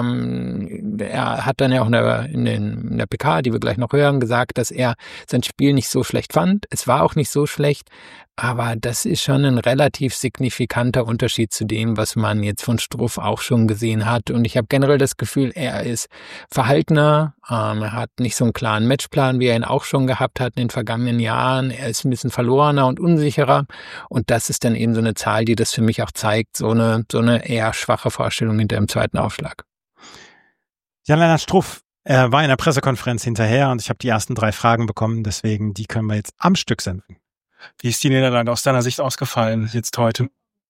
[SPEAKER 4] Ähm, er hat dann ja auch in der, in, den, in der P K, die wir gleich noch hören, gesagt, dass er sein Spiel nicht so schlecht fand. Es war auch nicht so schlecht, aber das ist schon ein relativ signifikanter Unterschied zu dem, was man jetzt von Struff auch schon gesehen hat. Und ich habe generell das Gefühl, er ist verhaltener, ähm, er hat nicht so einen klaren Matchplan, wie er ihn auch schon gehabt hat in den vergangenen Jahren. Er ist ein bisschen verlorener und unsicherer. Und das ist dann eben so eine Zahl, die das für mich auch zeigt, so eine, so eine eher schwache Vorstellung hinter dem zweiten Aufschlag.
[SPEAKER 3] Jan-Lennart Struff er war in der Pressekonferenz hinterher und ich habe die ersten drei Fragen bekommen, deswegen die können wir jetzt am Stück senden. Wie ist die Niederlage aus deiner Sicht ausgefallen jetzt heute?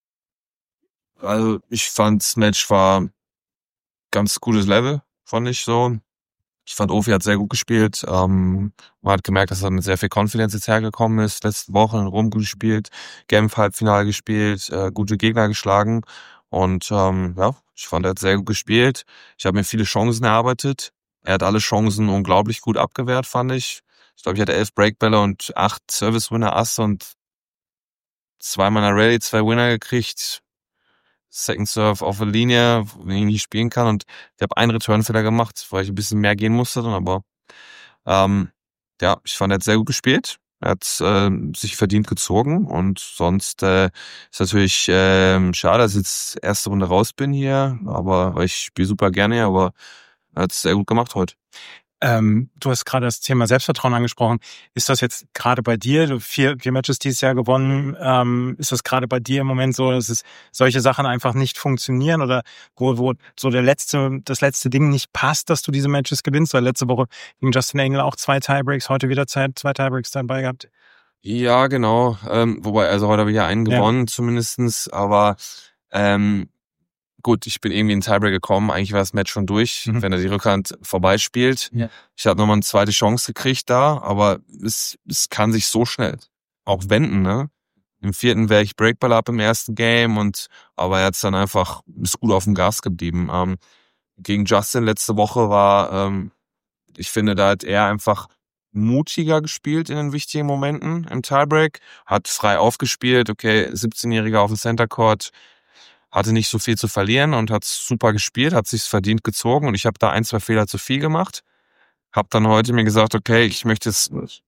[SPEAKER 7] Also ich fand, das Match war ganz gutes Level, fand ich so. Ich fand, Ofi hat sehr gut gespielt. Ähm, man hat gemerkt, dass er mit sehr viel Confidence jetzt hergekommen ist. Letzte Woche in Rom gut gespielt, Genf Halbfinale gespielt, äh, gute Gegner geschlagen. Und ähm, ja, ich fand, er hat sehr gut gespielt. Ich habe mir viele Chancen erarbeitet. Er hat alle Chancen unglaublich gut abgewehrt, fand ich. Ich glaube, ich hatte elf Breakbälle und acht Service-Winner Ass und zweimal in der Rallye zwei Winner gekriegt. Second Serve auf der Linie, wenn ich nicht spielen kann. Und ich habe einen Return-Fehler gemacht, weil ich ein bisschen mehr gehen musste. Aber ähm, ja, ich fand, er hat sehr gut gespielt. Er hat äh, sich verdient gezogen. Und sonst äh, ist natürlich äh, schade, dass ich jetzt erste Runde raus bin hier. Aber weil ich spiele super gerne, aber er hat es sehr gut gemacht heute.
[SPEAKER 3] Ähm, du hast gerade das Thema Selbstvertrauen angesprochen. Ist das jetzt gerade bei dir, du vier, vier Matches dieses Jahr gewonnen, ähm, ist das gerade bei dir im Moment so, dass es solche Sachen einfach nicht funktionieren oder wo, wo so der letzte, das letzte Ding nicht passt, dass du diese Matches gewinnst? Weil letzte Woche gegen Justin Engel auch zwei Tiebreaks, heute wieder zwei, zwei Tiebreaks dabei gehabt.
[SPEAKER 7] Ja, genau. Ähm, wobei, also heute habe ich ja einen
[SPEAKER 3] Ja.
[SPEAKER 7] gewonnen zumindestens, aber ähm, gut, ich bin irgendwie in den Tiebreak gekommen. Eigentlich war das Match schon durch,
[SPEAKER 3] Mhm.
[SPEAKER 7] wenn er die Rückhand vorbeispielt.
[SPEAKER 4] Ja.
[SPEAKER 7] Ich habe nochmal eine zweite Chance gekriegt da, aber es, es kann sich so schnell auch wenden, ne? Im vierten wäre ich Breakball up im ersten Game und aber er hat dann einfach, ist gut auf dem Gas geblieben. Ähm, gegen Justin letzte Woche war, ähm, ich finde, da hat er einfach mutiger gespielt in den wichtigen Momenten im Tiebreak, hat frei aufgespielt, okay, siebzehnjähriger auf dem Center Court, hatte nicht so viel zu verlieren und hat super gespielt, hat sich's verdient gezogen und ich habe da ein, zwei Fehler zu viel gemacht. Hab dann heute mir gesagt, okay, ich möchte jetzt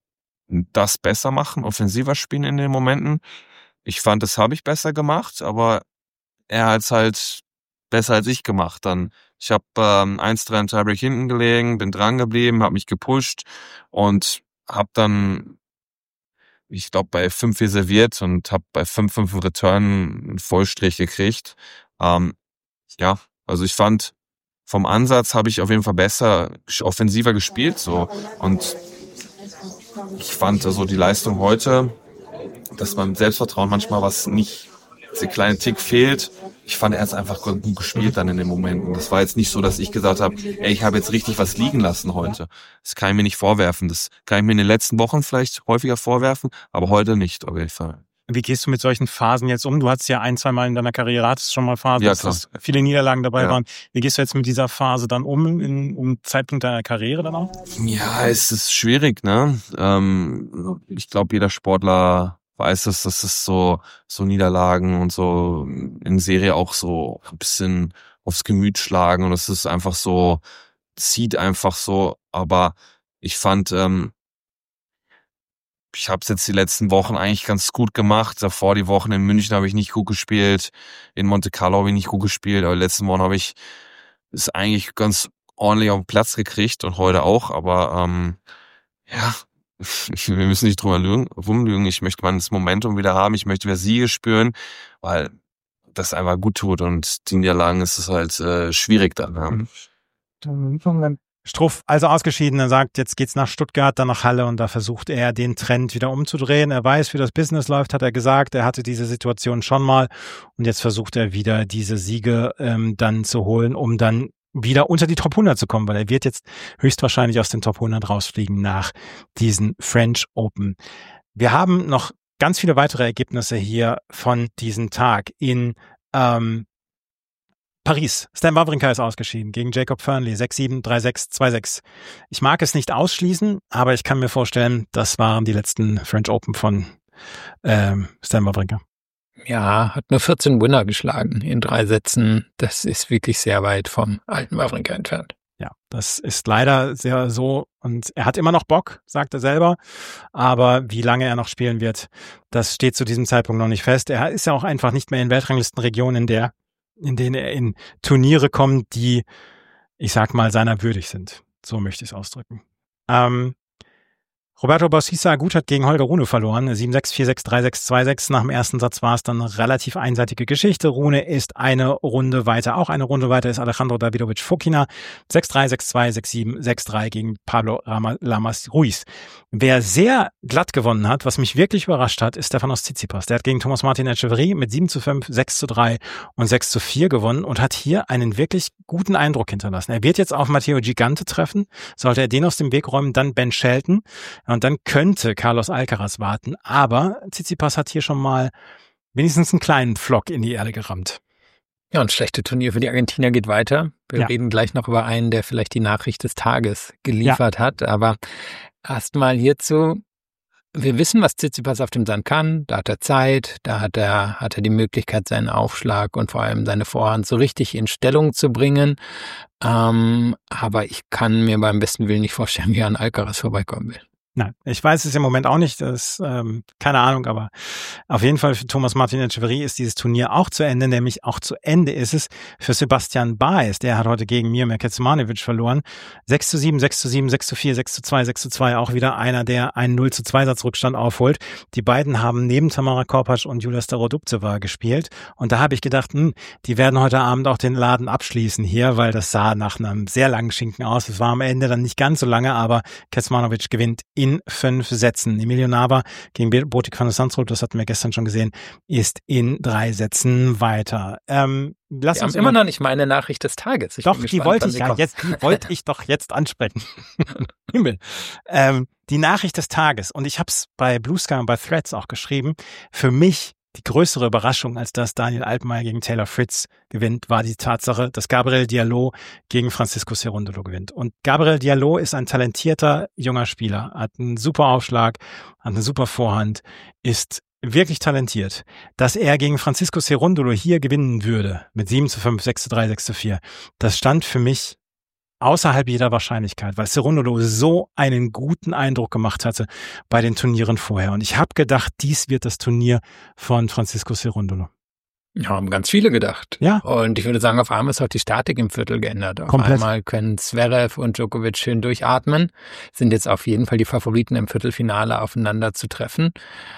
[SPEAKER 7] das besser machen, offensiver spielen in den Momenten. Ich fand, das habe ich besser gemacht, aber er hat's halt besser als ich gemacht. Dann ich habe ähm, eins drei im Tiebreak hinten gelegen, bin dran geblieben, habe mich gepusht und habe dann, ich glaube, bei fünf vier serviert und habe bei fünf fünf im Return einen Vollstrich gekriegt. Ähm, ja, also ich fand, vom Ansatz habe ich auf jeden Fall besser, offensiver gespielt so und ich fand also die Leistung heute, dass beim Selbstvertrauen manchmal was nicht, der kleine Tick fehlt. Ich fand, er hat es einfach gut gespielt dann in den Momenten. Das war jetzt nicht so, dass ich gesagt habe, ey, ich habe jetzt richtig was liegen lassen heute. Das kann ich mir nicht vorwerfen. Das kann ich mir in den letzten Wochen vielleicht häufiger vorwerfen, aber heute nicht auf jeden Fall.
[SPEAKER 3] Wie gehst du mit solchen Phasen jetzt um? Du hattest ja ein, zwei Mal in deiner Karriere, hattest schon mal Phasen,
[SPEAKER 7] Ja,
[SPEAKER 3] dass
[SPEAKER 7] klar.
[SPEAKER 3] das viele Niederlagen dabei
[SPEAKER 7] Ja.
[SPEAKER 3] waren. Wie gehst du jetzt mit dieser Phase dann um, in, um Zeitpunkt deiner Karriere dann auch?
[SPEAKER 7] Ja, es ist schwierig, ne? Ähm, ich glaube, jeder Sportler weiß es, dass es so so Niederlagen und so in Serie auch so ein bisschen aufs Gemüt schlagen und es ist einfach so, zieht einfach so. Aber ich fand, ähm, ich habe es jetzt die letzten Wochen eigentlich ganz gut gemacht. Davor die Wochen in München habe ich nicht gut gespielt, in Monte Carlo habe ich nicht gut gespielt, aber die letzten Wochen habe ich es eigentlich ganz ordentlich auf den Platz gekriegt und heute auch. Aber ähm, ja, wir müssen nicht drüber lügen, rumlügen. Ich möchte mal das Momentum wieder haben. Ich möchte wieder Siege spüren, weil das einfach gut tut. Und die Niederlagen ist es halt äh, schwierig dann. Ja.
[SPEAKER 3] Mhm. Struff, also ausgeschieden, er sagt, jetzt geht's nach Stuttgart, dann nach Halle und da versucht er, den Trend wieder umzudrehen. Er weiß, wie das Business läuft, hat er gesagt. Er hatte diese Situation schon mal und jetzt versucht er wieder, diese Siege ähm, dann zu holen, um dann wieder unter die Top hundert zu kommen, weil er wird jetzt höchstwahrscheinlich aus den Top hundert rausfliegen nach diesen French Open. Wir haben noch ganz viele weitere Ergebnisse hier von diesem Tag in ähm, Paris. Stan Wawrinka ist ausgeschieden gegen Jacob Fernley. sechs sieben, drei sechs, zwei sechs. Ich mag es nicht ausschließen, aber ich kann mir vorstellen, das waren die letzten French Open von ähm, Stan Wawrinka.
[SPEAKER 4] Ja, hat nur vierzehn Winner geschlagen in drei Sätzen. Das ist wirklich sehr weit vom alten Wawrinka entfernt.
[SPEAKER 3] Ja, das ist leider sehr so. Und er hat immer noch Bock, sagt er selber. Aber wie lange er noch spielen wird, das steht zu diesem Zeitpunkt noch nicht fest. Er ist ja auch einfach nicht mehr in Weltranglistenregionen, in der, in denen er in Turniere kommt, die, ich sag mal, seiner würdig sind. So möchte ich es ausdrücken. Ähm, Roberto Bautista Agut hat gegen Holger Rune verloren. sieben sechs, vier sechs, drei sechs, zwei sechs. Nach dem ersten Satz war es dann eine relativ einseitige Geschichte. Rune ist eine Runde weiter. Auch eine Runde weiter ist Alejandro Davidovich Fokina. sechs drei, sechs zwei, sechs sieben, sechs drei gegen Pablo Lamas Ruiz. Wer sehr glatt gewonnen hat, was mich wirklich überrascht hat, ist Stefanos Tsitsipas. Der hat gegen Thomas Martin Etcheverry mit sieben zu fünf, sechs zu drei und sechs zu vier gewonnen und hat hier einen wirklich guten Eindruck hinterlassen. Er wird jetzt auf Matteo Gigante treffen. Sollte er den aus dem Weg räumen, dann Ben Shelton. Und dann könnte Carlos Alcaraz warten. Aber Tsitsipas hat hier schon mal wenigstens einen kleinen Flock in die Erde gerammt.
[SPEAKER 4] Ja, und schlechte Turnier für die Argentinier geht weiter. Wir
[SPEAKER 3] Ja.
[SPEAKER 4] reden gleich noch über einen, der vielleicht die Nachricht des Tages geliefert hat. Aber erstmal hierzu. Wir wissen, was Tsitsipas auf dem Sand kann. Da hat er Zeit, da hat er, hat er die Möglichkeit, seinen Aufschlag und vor allem seine Vorhand so richtig in Stellung zu bringen. Ähm, aber ich kann mir beim besten Willen nicht vorstellen, wie er an Alcaraz vorbeikommen will.
[SPEAKER 3] Nein, ich weiß es im Moment auch nicht, das ähm, keine Ahnung, aber auf jeden Fall für Thomas Martin Etcheverry ist dieses Turnier auch zu Ende, nämlich auch zu Ende ist es für Sebastian Baez, der hat heute gegen Miomir Kecmanovic verloren, sechs zu sieben, sechs zu sieben, sechs zu vier, sechs zu zwei, sechs zu zwei, auch wieder einer, der einen null zu zwei Satz Rückstand aufholt. Die beiden haben neben Tamara Korpatsch und Julia Starodubtseva gespielt und da habe ich gedacht, hm, die werden heute Abend auch den Laden abschließen hier, weil das sah nach einem sehr langen Schinken aus. Es war am Ende dann nicht ganz so lange, aber Kecmanovic gewinnt in fünf Sätzen. Emilio Nava gegen Botic van der Zandschulp, das hatten wir gestern schon gesehen, ist in drei Sätzen weiter. Ähm, lass
[SPEAKER 4] wir
[SPEAKER 3] uns
[SPEAKER 4] haben immer noch nicht meine Nachricht des Tages. Ich
[SPEAKER 3] doch,
[SPEAKER 4] bin
[SPEAKER 3] die
[SPEAKER 4] gespannt,
[SPEAKER 3] wollte
[SPEAKER 4] wann
[SPEAKER 3] ich
[SPEAKER 4] sie
[SPEAKER 3] ja
[SPEAKER 4] kommt.
[SPEAKER 3] jetzt, die wollte ich doch jetzt ansprechen. Himmel. Ähm, die Nachricht des Tages. Und ich habe es bei Blue Sky und bei Threads auch geschrieben. Für mich die größere Überraschung, als dass Daniel Altmaier gegen Taylor Fritz gewinnt, war die Tatsache, dass Gabriel Diallo gegen Francisco Cerundolo gewinnt. Und Gabriel Diallo ist ein talentierter junger Spieler, hat einen super Aufschlag, hat eine super Vorhand, ist wirklich talentiert. Dass er gegen Francisco Cerundolo hier gewinnen würde, mit sieben zu fünf, sechs zu drei, sechs zu vier, das stand für mich außerhalb jeder Wahrscheinlichkeit, weil Cerundolo so einen guten Eindruck gemacht hatte bei den Turnieren vorher. Und ich habe gedacht, dies wird das Turnier von Francisco Cerundolo.
[SPEAKER 4] Ja, haben ganz viele gedacht.
[SPEAKER 3] Ja.
[SPEAKER 4] Und ich würde sagen, auf einmal ist auch die Statik im Viertel geändert. Auf
[SPEAKER 3] Komplett.
[SPEAKER 4] einmal können Zverev und Djokovic schön durchatmen, sind jetzt auf jeden Fall die Favoriten im Viertelfinale aufeinander zu treffen.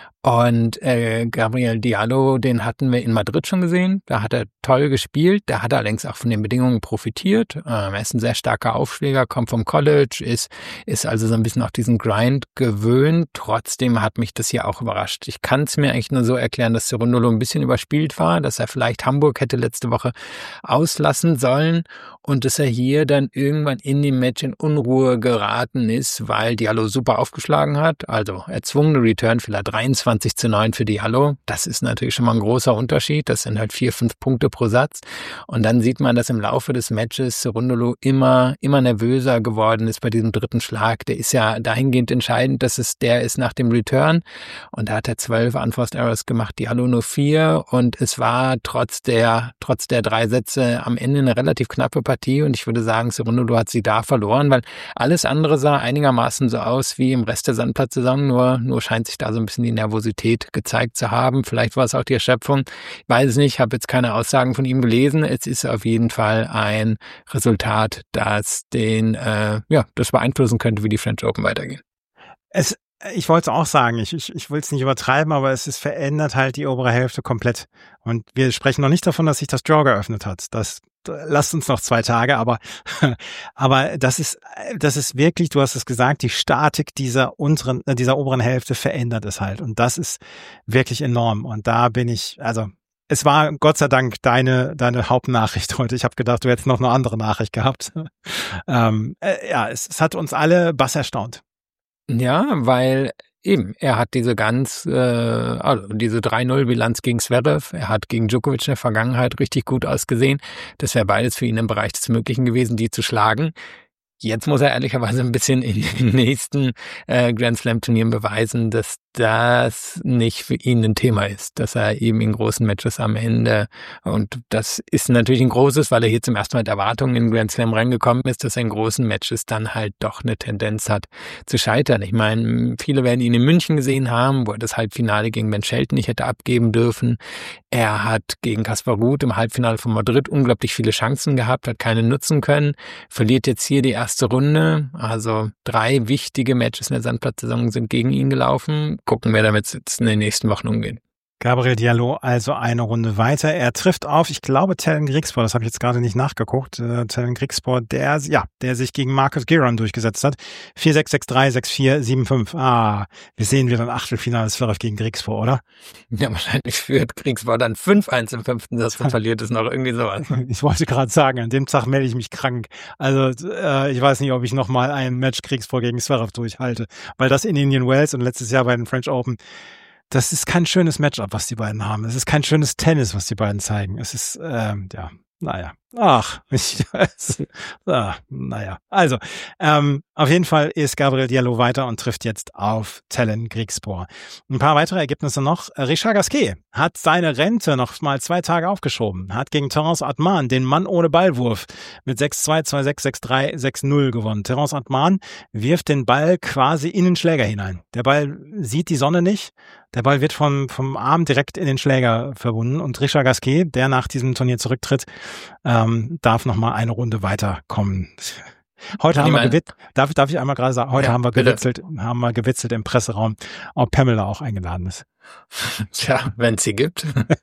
[SPEAKER 4] Und äh, Gabriel Diallo, den hatten wir in Madrid schon gesehen. Da hat er toll gespielt. Da hat er allerdings auch von den Bedingungen profitiert. Ähm, er ist ein sehr starker Aufschläger, kommt vom College, ist ist also so ein bisschen auch diesen Grind gewöhnt. Trotzdem hat mich das hier auch überrascht. Ich kann es mir eigentlich nur so erklären, dass Cerundolo ein bisschen überspielt war, dass er vielleicht Hamburg hätte letzte Woche auslassen sollen und dass er hier dann irgendwann in dem Match in Unruhe geraten ist, weil Diallo super aufgeschlagen hat. Also erzwungene Return-Fehler, dreiundzwanzig zu neun für Diallo. Das ist natürlich schon mal ein großer Unterschied. Das sind halt vier, fünf Punkte pro Satz. Und dann sieht man, dass im Laufe des Matches Cerundolo immer, immer nervöser geworden ist bei diesem dritten Schlag. Der ist ja dahingehend entscheidend, dass es der ist nach dem Return. Und da hat er zwölf Unforced Errors gemacht, Diallo nur vier. Und es war trotz der, trotz der drei Sätze am Ende eine relativ knappe Partie. Und ich würde sagen, Cerundolo hat sie da verloren, weil alles andere sah einigermaßen so aus wie im Rest der Sandplatzsaison. Nur, nur scheint sich da so ein bisschen die Nervosität gezeigt zu haben. Vielleicht war es auch die Erschöpfung. Ich weiß es nicht, ich habe jetzt keine Aussagen von ihm gelesen. Es ist auf jeden Fall ein Resultat, das den, äh, ja, das beeinflussen könnte, wie die French Open weitergehen.
[SPEAKER 3] Es, ich wollte es auch sagen, ich, ich, ich will es nicht übertreiben, aber es ist verändert halt die obere Hälfte komplett. Und wir sprechen noch nicht davon, dass sich das Draw geöffnet hat. Das lasst uns noch zwei Tage, aber aber das ist das ist wirklich, du hast es gesagt, die Statik dieser unteren dieser oberen Hälfte verändert es halt und das ist wirklich enorm und da bin ich, also es war Gott sei Dank deine deine Hauptnachricht heute. Ich habe gedacht, du hättest noch eine andere Nachricht gehabt. ähm, äh, ja, es, es hat uns alle bass erstaunt.
[SPEAKER 4] Ja, weil eben, er hat diese ganz, äh, also diese drei null Bilanz gegen Zverev, er hat gegen Djokovic in der Vergangenheit richtig gut ausgesehen. Das wäre beides für ihn im Bereich des Möglichen gewesen, die zu schlagen. Jetzt muss er ehrlicherweise ein bisschen in den nächsten äh, Grand Slam Turnieren beweisen, dass das nicht für ihn ein Thema ist, dass er eben in großen Matches am Ende, und das ist natürlich ein großes, weil er hier zum ersten Mal mit Erwartungen in Grand Slam reingekommen ist, dass er in großen Matches dann halt doch eine Tendenz hat zu scheitern. Ich meine, viele werden ihn in München gesehen haben, wo er das Halbfinale gegen Ben Shelton nicht hätte abgeben dürfen. Er hat gegen Kaspar Ruud im Halbfinale von Madrid unglaublich viele Chancen gehabt, hat keine nutzen können, verliert jetzt hier die erste Runde. Also drei wichtige Matches in der Sandplatzsaison sind gegen ihn gelaufen. Gucken, wer damit jetzt in den nächsten Wochen umgehen.
[SPEAKER 3] Gabriel Diallo also eine Runde weiter. Er trifft auf, ich glaube, Tellen Griekspoor, das habe ich jetzt gerade nicht nachgeguckt. Äh, Tellen Griekspoor, der, ja, der sich gegen Marcus Giron durchgesetzt hat. vier sechs, sechs drei, sechs vier, sieben fünf. Ah, wir sehen wieder ein Achtelfinale Zverev gegen Griekspoor, oder?
[SPEAKER 4] Ja, wahrscheinlich führt Griekspoor dann fünf eins im fünften Satz und verliert es noch irgendwie sowas.
[SPEAKER 3] Ich wollte gerade sagen, an dem Tag melde ich mich krank. Also äh, ich weiß nicht, ob ich nochmal ein Match Griekspoor gegen Zverev durchhalte, weil das in Indian Wells und letztes Jahr bei den French Open, das ist kein schönes Matchup, was die beiden haben. Es ist kein schönes Tennis, was die beiden zeigen. Es ist, ähm, ja, naja. Ach, ich, ah, naja. Also, ähm, auf jeden Fall ist Gabriel Diallo weiter und trifft jetzt auf Tellen Griekspoor. Ein paar weitere Ergebnisse noch. Richard Gasquet hat seine Rente noch mal zwei Tage aufgeschoben, hat gegen Terence Atman den Mann ohne Ballwurf mit sechs zwei, zwei sechs, sechs drei, sechs null gewonnen. Terence Atman wirft den Ball quasi in den Schläger hinein. Der Ball sieht die Sonne nicht. Der Ball wird vom, vom Arm direkt in den Schläger verbunden und Richard Gasquet, der nach diesem Turnier zurücktritt, ähm, darf noch mal eine Runde weiterkommen. Heute haben wir gewitzelt, darf, darf ich einmal gerade sagen, heute ja, haben wir gewitzelt, haben wir gewitzelt im Presseraum, ob Pamela auch eingeladen ist.
[SPEAKER 4] Tja, wenn es sie gibt.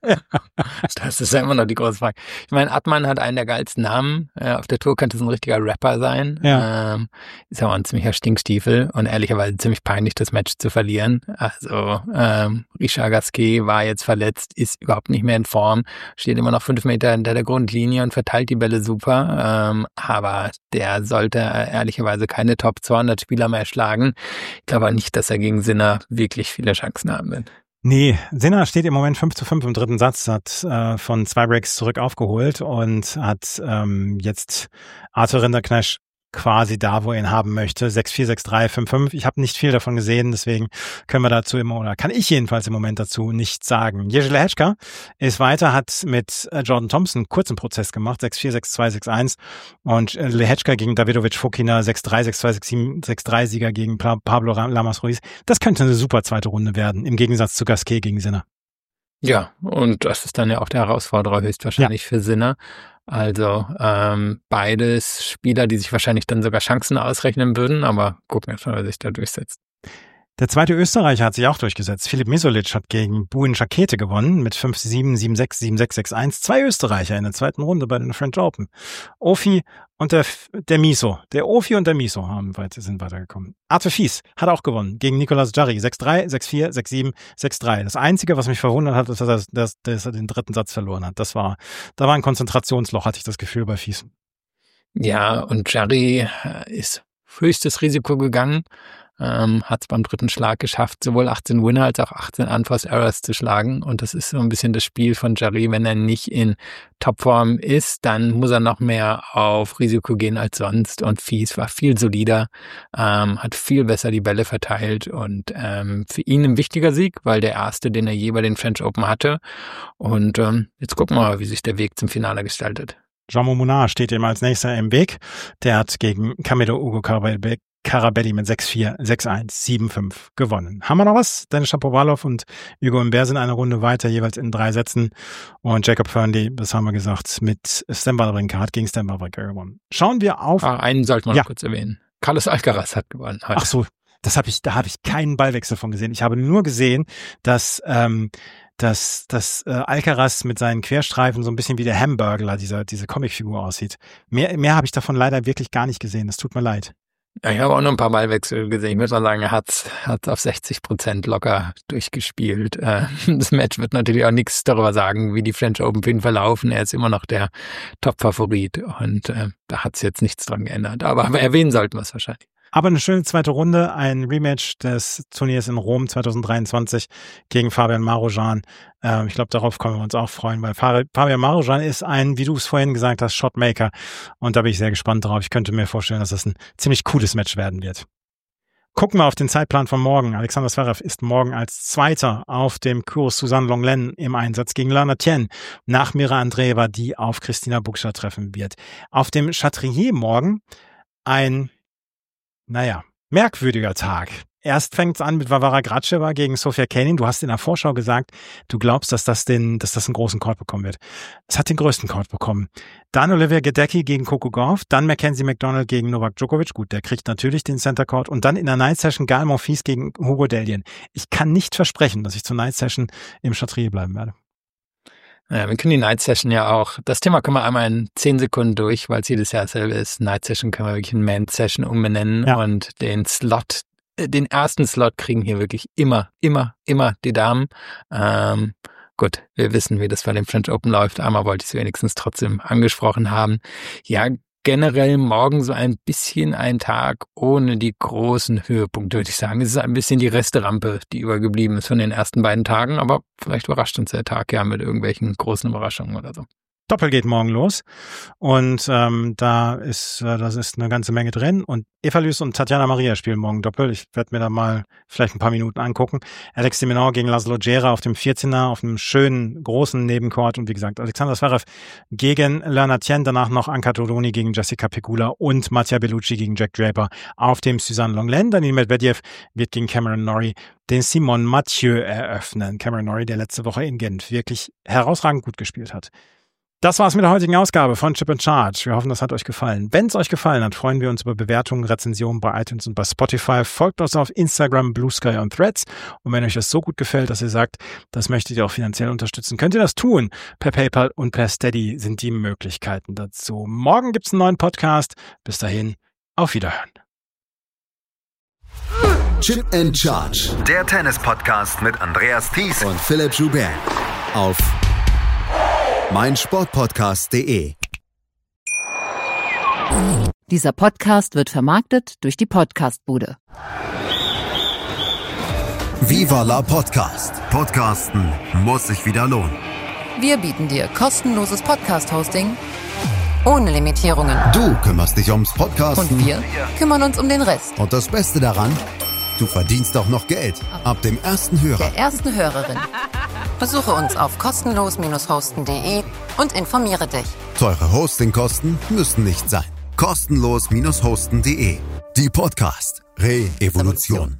[SPEAKER 4] Das ist ja immer noch die große Frage. Ich meine, Atman hat einen der geilsten Namen. Äh, auf der Tour könnte es ein richtiger Rapper sein.
[SPEAKER 3] Ja.
[SPEAKER 4] Ähm, ist aber ein ziemlicher Stinkstiefel und ehrlicherweise ziemlich peinlich, das Match zu verlieren. Also ähm, Richard Gasquet war jetzt verletzt, ist überhaupt nicht mehr in Form, steht immer noch fünf Meter hinter der Grundlinie und verteilt die Bälle super. Ähm, aber der sollte ehrlicherweise keine Top zweihundert Spieler mehr schlagen. Ich glaube nicht, dass er gegen Sinner wirklich viele Chancen haben wird.
[SPEAKER 3] Nee, Sinner steht im Moment fünf zu fünf im dritten Satz, hat äh, von zwei Breaks zurück aufgeholt und hat ähm, jetzt Arthur Rinderknecht quasi da, wo er ihn haben möchte. sechs vier, sechs drei, fünf fünf. Ich habe nicht viel davon gesehen, deswegen können wir dazu immer, oder kann ich jedenfalls im Moment dazu nichts sagen. Jerzy Lehečka ist weiter, hat mit Jordan Thompson einen kurzen Prozess gemacht, sechs vier, sechs zwei, sechs eins und Lehečka gegen Davidovic Fokina, sechs drei, sechs zwei, sechs sieben, sechs drei Sieger gegen Pablo Lamas Ruiz. Das könnte eine super zweite Runde werden, im Gegensatz zu Gasquet gegen Sinner.
[SPEAKER 4] Ja, und das ist dann ja auch der Herausforderer höchstwahrscheinlich ja. für Sinner. Also ähm, beides Spieler, die sich wahrscheinlich dann sogar Chancen ausrechnen würden, aber gucken jetzt mal, wer sich da durchsetzt.
[SPEAKER 3] Der zweite Österreicher hat sich auch durchgesetzt. Filip Misolic hat gegen Buin Schakete gewonnen mit fünf sieben, sieben sechs, sieben sechs, sechs eins. Zwei Österreicher in der zweiten Runde bei den French Open. Ofi und der, der Miso. Der Ofi und der Miso haben weiter, sind weitergekommen. Arthur Fies hat auch gewonnen gegen Nicolas Jarry. sechs drei, sechs vier, sechs sieben, sechs drei. Das Einzige, was mich verwundert hat, ist, dass er, dass, dass er den dritten Satz verloren hat. Das war, da war ein Konzentrationsloch, hatte ich das Gefühl bei Fies.
[SPEAKER 4] Ja, und Jarry ist höchstes Risiko gegangen. Ähm, hat es beim dritten Schlag geschafft, sowohl achtzehn Winner als auch achtzehn Unforced Errors zu schlagen. Und das ist so ein bisschen das Spiel von Jarry. Wenn er nicht in Topform ist, dann muss er noch mehr auf Risiko gehen als sonst. Und Fies war viel solider, ähm, hat viel besser die Bälle verteilt. Und ähm, für ihn ein wichtiger Sieg, weil der erste, den er je bei den French Open hatte. Und ähm, jetzt gucken wir mal, wie sich der Weg zum Finale gestaltet.
[SPEAKER 3] Jean Monard steht ihm als nächster im Weg. Der hat gegen Camilo Ugo Carabelli Carabelli mit sechs vier, sechs eins, sieben fünf gewonnen. Haben wir noch was? Dennis Shapovalov und Hugo Humbert sind eine Runde weiter, jeweils in drei Sätzen. Und Jacob Fernley, das haben wir gesagt, mit Stan Wawrinka hat gegen Stan Wawrinka gewonnen. Schauen wir auf...
[SPEAKER 4] Ah, einen sollten wir ja. noch kurz erwähnen. Carlos Alcaraz hat gewonnen heute.
[SPEAKER 3] Ach so, das habe ich, da habe ich keinen Ballwechsel von gesehen. Ich habe nur gesehen, dass... Ähm, dass, dass äh, Alcaraz mit seinen Querstreifen so ein bisschen wie der Hamburglar, dieser, diese Comicfigur aussieht. Mehr, mehr habe ich davon leider wirklich gar nicht gesehen. Das tut mir leid.
[SPEAKER 4] Ja, ich habe auch noch ein paar Ballwechsel gesehen. Ich muss mal sagen, er hat's, hat's auf sechzig Prozent locker durchgespielt. Äh, das Match wird natürlich auch nichts darüber sagen, wie die French Open für ihn verlaufen. Er ist immer noch der Top-Favorit und äh, da hat's jetzt nichts dran geändert. Aber, aber erwähnen sollten wir es wahrscheinlich.
[SPEAKER 3] Aber eine schöne zweite Runde, ein Rematch des Turniers in Rom zwanzig dreiundzwanzig gegen Fabian Marozsan. Ähm, ich glaube, darauf können wir uns auch freuen, weil Fabian Marozsan ist ein, wie du es vorhin gesagt hast, Shotmaker. Und da bin ich sehr gespannt drauf. Ich könnte mir vorstellen, dass das ein ziemlich cooles Match werden wird. Gucken wir auf den Zeitplan von morgen. Alexander Zverev ist morgen als Zweiter auf dem Kurs Suzanne Lenglen im Einsatz gegen Lana Tien nach Mira Andreeva, die auf Kristina Bukscher treffen wird. Auf dem Chatrier morgen ein Naja, merkwürdiger Tag. Erst fängt es an mit Varvara Gracheva gegen Sofia Kenin. Du hast in der Vorschau gesagt, du glaubst, dass das den, dass das einen großen Court bekommen wird. Es hat den größten Court bekommen. Dann Olivia Gadecki gegen Coco Gauff, dann Mackenzie McDonald gegen Novak Djokovic. Gut, der kriegt natürlich den Center Court. Und dann in der Night Session Gael Monfils gegen Hugo Dellien. Ich kann nicht versprechen, dass ich zur Night Session im Chatrier bleiben werde.
[SPEAKER 4] Ja, wir können die Night Session ja auch, das Thema können wir einmal in zehn Sekunden durch, weil es jedes Jahr dasselbe ist. Night Session können wir wirklich in Man Session umbenennen ja. Und den Slot, den ersten Slot kriegen hier wirklich immer, immer, immer die Damen. Ähm, gut, wir wissen, wie das bei den French Open läuft. Einmal wollte ich es wenigstens trotzdem angesprochen haben. Ja, generell morgen so ein bisschen ein Tag ohne die großen Höhepunkte, würde ich sagen. Es ist ein bisschen die Resterampe, die übergeblieben ist von den ersten beiden Tagen, aber vielleicht überrascht uns der Tag ja mit irgendwelchen großen Überraschungen oder so.
[SPEAKER 3] Doppel geht morgen los und ähm, da ist äh, das ist eine ganze Menge drin und Eva Lys und Tatjana Maria spielen morgen Doppel. Ich werde mir da mal vielleicht ein paar Minuten angucken. Alex de Minaur gegen Laszlo Djere auf dem vierzehner, auf einem schönen, großen Nebencourt und wie gesagt, Alexander Zverev gegen Leonard Tien, danach noch Anka Todoni gegen Jessica Pegula und Mattia Bellucci gegen Jack Draper auf dem Suzanne Lenglen. Daniil Medvedev wird gegen Cameron Norrie den Simon Mathieu eröffnen. Cameron Norrie, der letzte Woche in Genf wirklich herausragend gut gespielt hat. Das war's mit der heutigen Ausgabe von Chip and Charge. Wir hoffen, das hat euch gefallen. Wenn es euch gefallen hat, freuen wir uns über Bewertungen, Rezensionen bei iTunes und bei Spotify. Folgt uns auf Instagram, Blue Sky und Threads. Und wenn euch das so gut gefällt, dass ihr sagt, das möchtet ihr auch finanziell unterstützen, könnt ihr das tun. Per PayPal und per Steady sind die Möglichkeiten dazu. Morgen gibt's einen neuen Podcast. Bis dahin, auf Wiederhören.
[SPEAKER 1] Chip and Charge.
[SPEAKER 2] Der Tennis-Podcast mit Andreas Thies
[SPEAKER 1] und Philipp Joubert auf meinsportpodcast punkt de.
[SPEAKER 8] Dieser Podcast wird vermarktet durch die Podcastbude.
[SPEAKER 1] Viva la Podcast. Podcasten muss sich wieder lohnen.
[SPEAKER 8] Wir bieten dir kostenloses Podcast-Hosting ohne Limitierungen.
[SPEAKER 1] Du kümmerst dich ums Podcasten.
[SPEAKER 8] Und wir kümmern uns um den Rest.
[SPEAKER 1] Und das Beste daran, du verdienst auch noch Geld. Ab dem ersten Hörer.
[SPEAKER 8] Der ersten Hörerin. Besuche uns auf kostenlos hosten punkt de und informiere dich.
[SPEAKER 1] Teure Hostingkosten müssen nicht sein. kostenlos hosten punkt de. Die Podcast Re-Evolution.